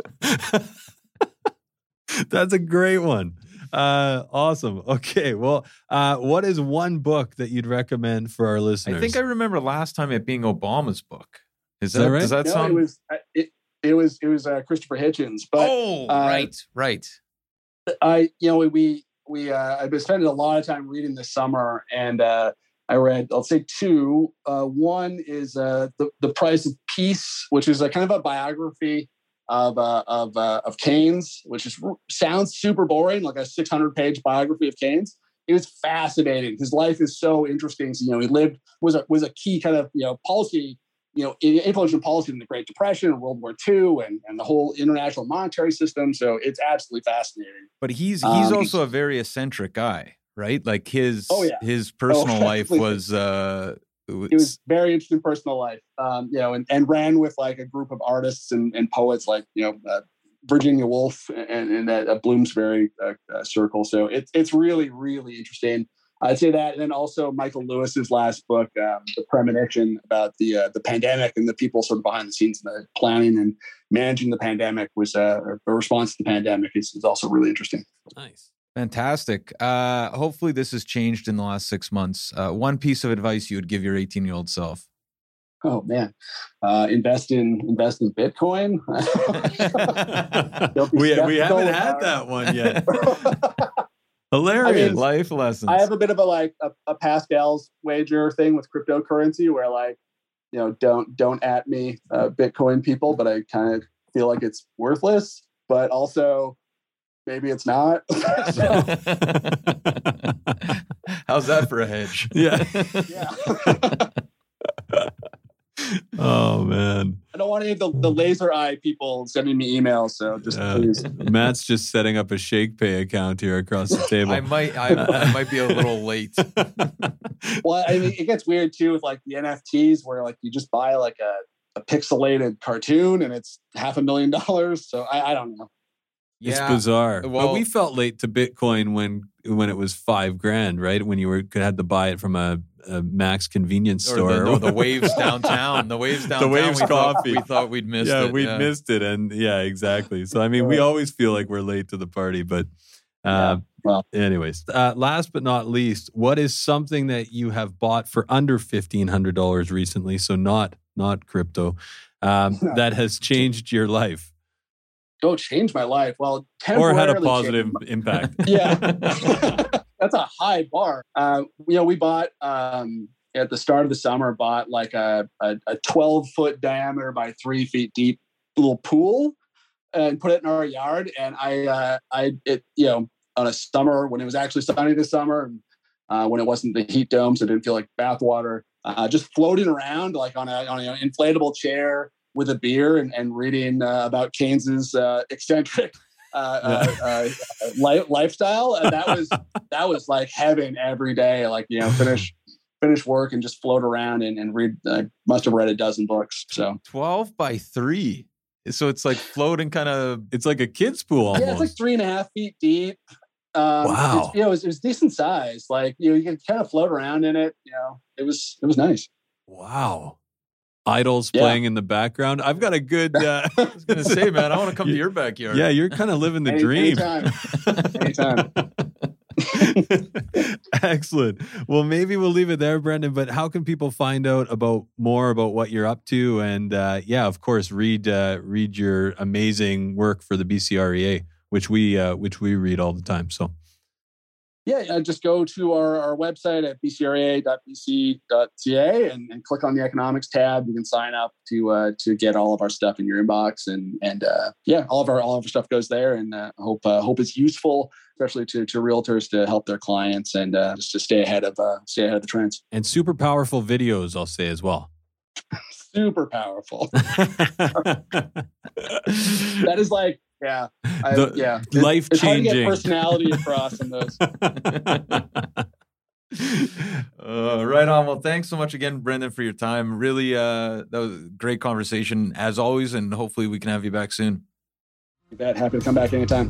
That's a great one. Awesome. Okay. Well, what is one book that you'd recommend for our listeners? I think I remember last time it being Obama's book. Is that right? Does that sound? It was Christopher Hitchens. But right. I've been spending a lot of time reading this summer, and I read, I'll say 2. One is The Price of Peace, which is a kind of a biography of Keynes, which sounds super boring, like a 600-page biography of Keynes. It was fascinating. His life is so interesting. So, he was a key kind of policy, influential policy in the Great Depression and World War II and the whole international monetary system. So it's absolutely fascinating. But he's also a very eccentric guy, right? Like his personal life was. It was very interesting personal life, and ran with like a group of artists and poets like, Virginia Woolf and that Bloomsbury circle. So it's really, really interesting. I'd say that. And then also Michael Lewis's last book, The Premonition, about the pandemic and the people sort of behind the scenes and the planning and managing the pandemic was a response to the pandemic is also really interesting. Nice. Fantastic. Hopefully this has changed in the last 6 months. One piece of advice you would give your 18-year-old self. Oh man, invest in Bitcoin. we haven't had that one yet. Hilarious. Life lessons. I have a bit of a Pascal's wager thing with cryptocurrency where don't at me Bitcoin people, but I kind of feel like it's worthless, but also maybe it's not. How's that for a hedge? Yeah. Yeah. Oh man, I don't want any of the laser eye people sending me emails. So just please. Matt's just setting up a ShakePay account here across the table. I might be a little late. Well, I mean, it gets weird too with like the NFTs where like you just buy like a pixelated cartoon and it's $500,000. So I don't know. It's bizarre. Well, we felt late to Bitcoin when it was $5,000, right? When you had to buy it from a Max convenience store. The Waves downtown. The Waves coffee. We thought we'd missed it. Yeah, we'd missed it. And yeah, exactly. So, I mean, we always feel like we're late to the party. But anyways, last but not least, what is something that you have bought for under $1,500 recently? So not crypto, that has changed your life? Change my life. Well, or had a positive impact. Yeah. That's a high bar. We bought at the start of the summer, like a 12-foot diameter by 3 feet deep little pool and put it in our yard. And on a summer when it was actually sunny this summer and when it wasn't the heat dome, so it didn't feel like bath water, just floating around like on an inflatable chair with a beer and reading about Keynes's eccentric lifestyle, and that was like heaven every day. Like finish work and just float around and read. I must have read a dozen books. So 12 by 3, so it's like floating kind of. It's like a kid's pool almost. Yeah, it's like 3.5 feet deep. Wow. It was decent size. Like, you could kind of float around in it. It was nice. Wow. Idols playing in the background. I've got a good. I was going to say, man, I want to come to your backyard. Yeah, you're kind of living the dream. Anytime. Excellent. Well, maybe we'll leave it there, Brendan. But how can people find out more about what you're up to? And of course, read your amazing work for the BCREA, which we read all the time. So. Yeah, just go to our website at bcrea.bc.ca and click on the economics tab. You can sign up to get all of our stuff in your inbox, and all of our stuff goes there. And hope it's useful, especially to realtors, to help their clients and just to stay ahead of the trends. And super powerful videos, I'll say as well. Super powerful. That is like. Yeah. Life-changing. It's hard to get personality across in those. Right on. Well, thanks so much again, Brendan, for your time. Really, that was a great conversation as always, and hopefully we can have you back soon. You bet. Happy to come back anytime.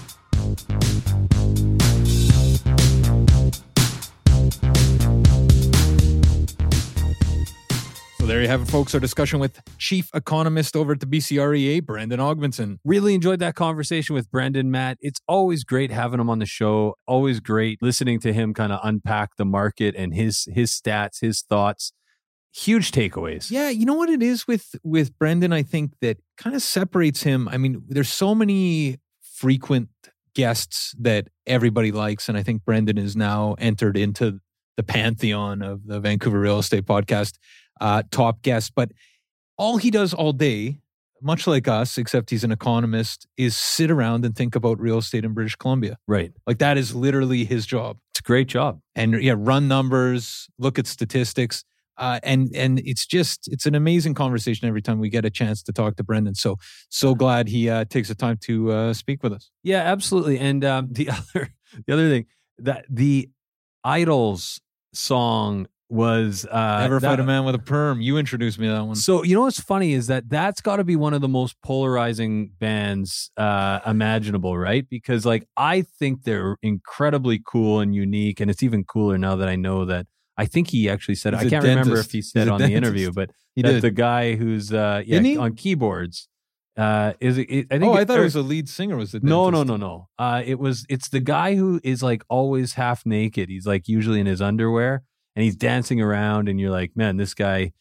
There you have it, folks. Our discussion with Chief Economist over at the BCREA, Brendan Ogmanson. Really enjoyed that conversation with Brendan, Matt. It's always great having him on the show. Always great listening to him kind of unpack the market and his stats, his thoughts. Huge takeaways. Yeah, you know what it is with Brendan, I think, that kind of separates him. I mean, there's so many frequent guests that everybody likes, and I think Brendan is now entered into the pantheon of the Vancouver Real Estate Podcast top guest. But all he does all day, much like us, except he's an economist, is sit around and think about real estate in British Columbia. Right. Like, that is literally his job. It's a great job. And run numbers, look at statistics. And it's an amazing conversation every time we get a chance to talk to Brendan. So glad he takes the time to speak with us. Yeah, absolutely. And the other thing, that the Idols song was Never Fight a Man with a Perm. You introduced me to that one. So you know what's funny is that's got to be one of the most polarizing bands imaginable, right? Because like I think they're incredibly cool and unique, and it's even cooler now that I know that. I think he actually said, I can't remember if he said on the interview, but that the guy who's on keyboards I think I thought it was the lead singer was the dentist. No. It's the guy who is like always half naked. He's like usually in his underwear and he's dancing around and you're like, man, this guy,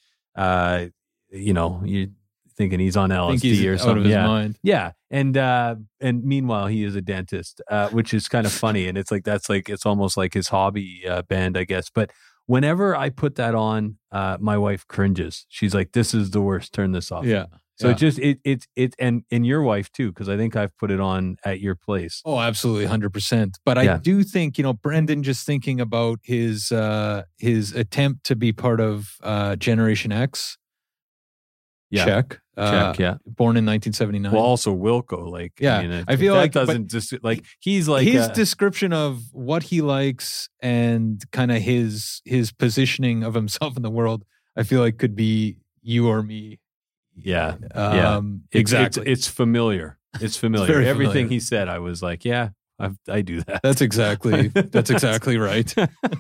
you're thinking he's on LSD or something. Out of his mind. Yeah. And meanwhile he is a dentist, which is kind of funny. And it's like, it's almost like his hobby band, I guess. But whenever I put that on, my wife cringes. She's like, this is the worst. Turn this off. Yeah. So it's and your wife too, because I think I've put it on at your place. Oh, absolutely, 100%. But I do think, Brendan, just thinking about his attempt to be part of Generation X. Yeah. Check. Born in 1979. Well, also Wilco, I feel that like doesn't just like he's like his description of what he likes and kind of his positioning of himself in the world. I feel like could be you or me. Yeah. Exactly. It's familiar. It's familiar. Very Everything familiar. he said, I was like, yeah, I do that. That's exactly right.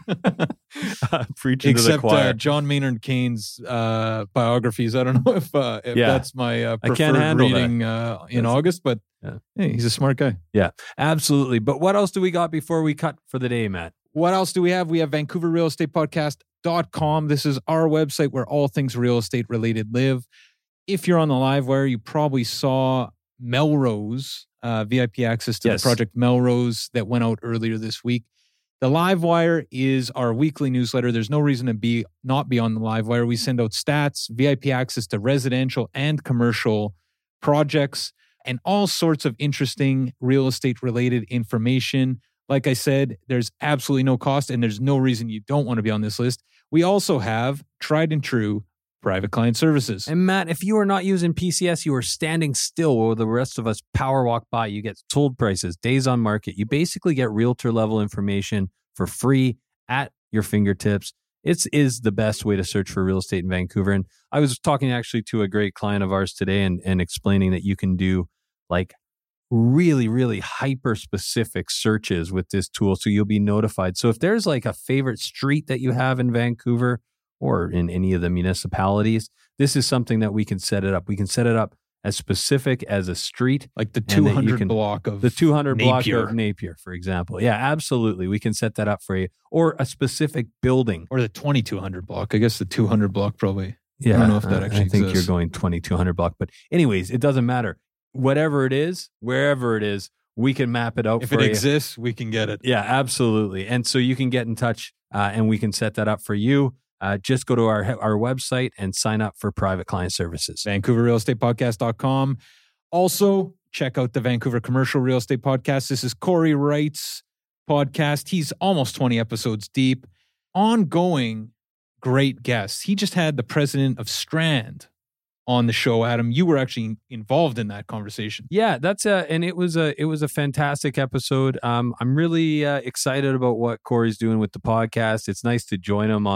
Preaching Except, to the choir. John Maynard Keynes' biographies. I don't know if that's my preferred reading in August, but hey, he's a smart guy. Yeah, absolutely. But what else do we got before we cut for the day, Matt? What else do we have? We have VancouverRealEstatePodcast.com. This is our website where all things real estate related live. If you're on the live wire, you probably saw Melrose, VIP access to the Project Melrose that went out earlier this week. The Live Wire is our weekly newsletter. There's no reason to not be on the Live Wire. We send out stats, VIP access to residential and commercial projects, and all sorts of interesting real estate related information. Like I said, there's absolutely no cost, and there's no reason you don't want to be on this list. We also have tried and true private client services. And Matt, if you are not using PCS, you are standing still while the rest of us power walk by. You get sold prices, days on market. You basically get realtor level information for free at your fingertips. It is the best way to search for real estate in Vancouver. And I was talking actually to a great client of ours today and explaining that you can do like really, really hyper specific searches with this tool. So you'll be notified. So if there's like a favorite street that you have in Vancouver or in any of the municipalities, this is something that we can set it up. We can set it up as specific as a street. Like the 200 block of the 200 block Napier. of Napier, for example. Yeah, absolutely. We can set that up for you. Or a specific building. Or the 2200 block. I guess the 200 block probably. Yeah, I don't know if that actually I think exists. you're going 2200 block. But anyways, it doesn't matter. Whatever it is, wherever it is, we can map it out If for it you. exists, we can get it. Yeah, absolutely. And so you can get in touch and we can set that up for you. Just go to our website and sign up for private client services. VancouverRealEstatePodcast.com. Also, check out the Vancouver Commercial Real Estate Podcast. This is Corey Wright's podcast. He's almost 20 episodes deep. Ongoing great guests. He just had the president of Strand on the show, Adam. You were actually involved in that conversation. Yeah, that's and it was a fantastic episode. I'm really excited about what Corey's doing with the podcast. It's nice to join him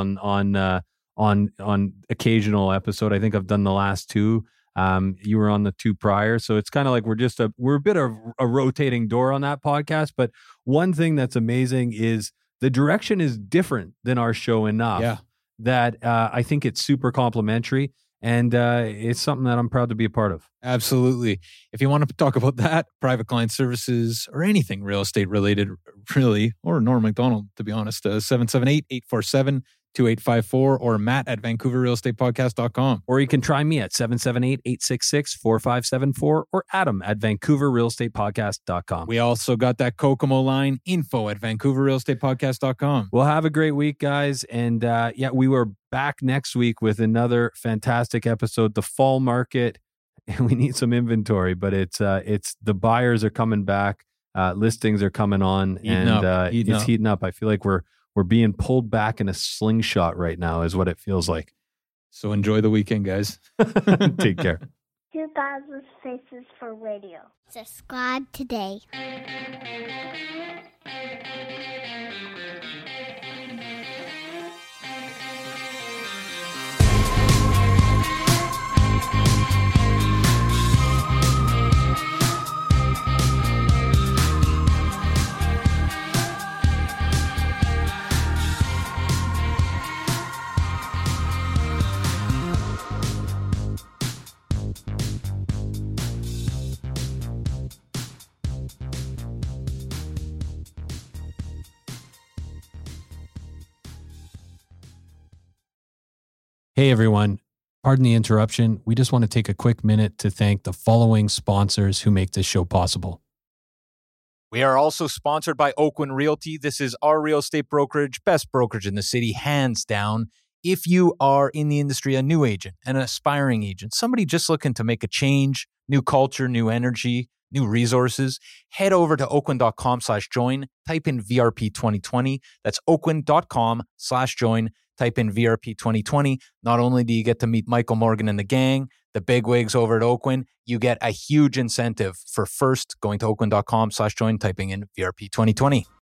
on occasional episode. I think I've done the last two. You were on the two prior, so it's kind of like we're a bit of a rotating door on that podcast. But one thing that's amazing is the direction is different than our show enough that I think it's super complimentary. And it's something that I'm proud to be a part of. Absolutely. If you want to talk about that, private client services, or anything real estate related, really, or Norm MacDonald, to be honest, 778-847-2854 or Matt at VancouverRealEstatePodcast.com. Or you can try me at 778-866-4574 or Adam at VancouverRealEstatePodcast.com. We also got that Kokomo line, info at VancouverRealEstatePodcast.com. We'll have a great week, guys. And we were back next week with another fantastic episode, the fall market. And we need some inventory, but it's the buyers are coming back, listings are coming on, it's heating up. I feel like we're being pulled back in a slingshot right now, is what it feels like. So enjoy the weekend, guys. Take care. 2000 Faces for Radio. Subscribe today. Hey, everyone. Pardon the interruption. We just want to take a quick minute to thank the following sponsors who make this show possible. We are also sponsored by Oakwyn Realty. This is our real estate brokerage, best brokerage in the city, hands down. If you are in the industry, a new agent, an aspiring agent, somebody just looking to make a change, new culture, new energy, new resources, head over to oakwyn.com/join, type in VRP 2020. That's oakwyn.com/join. Type in VRP 2020. Not only do you get to meet Michael Morgan and the gang, the bigwigs over at Oakwyn, you get a huge incentive for first going to oakwyn.com/join, typing in VRP 2020.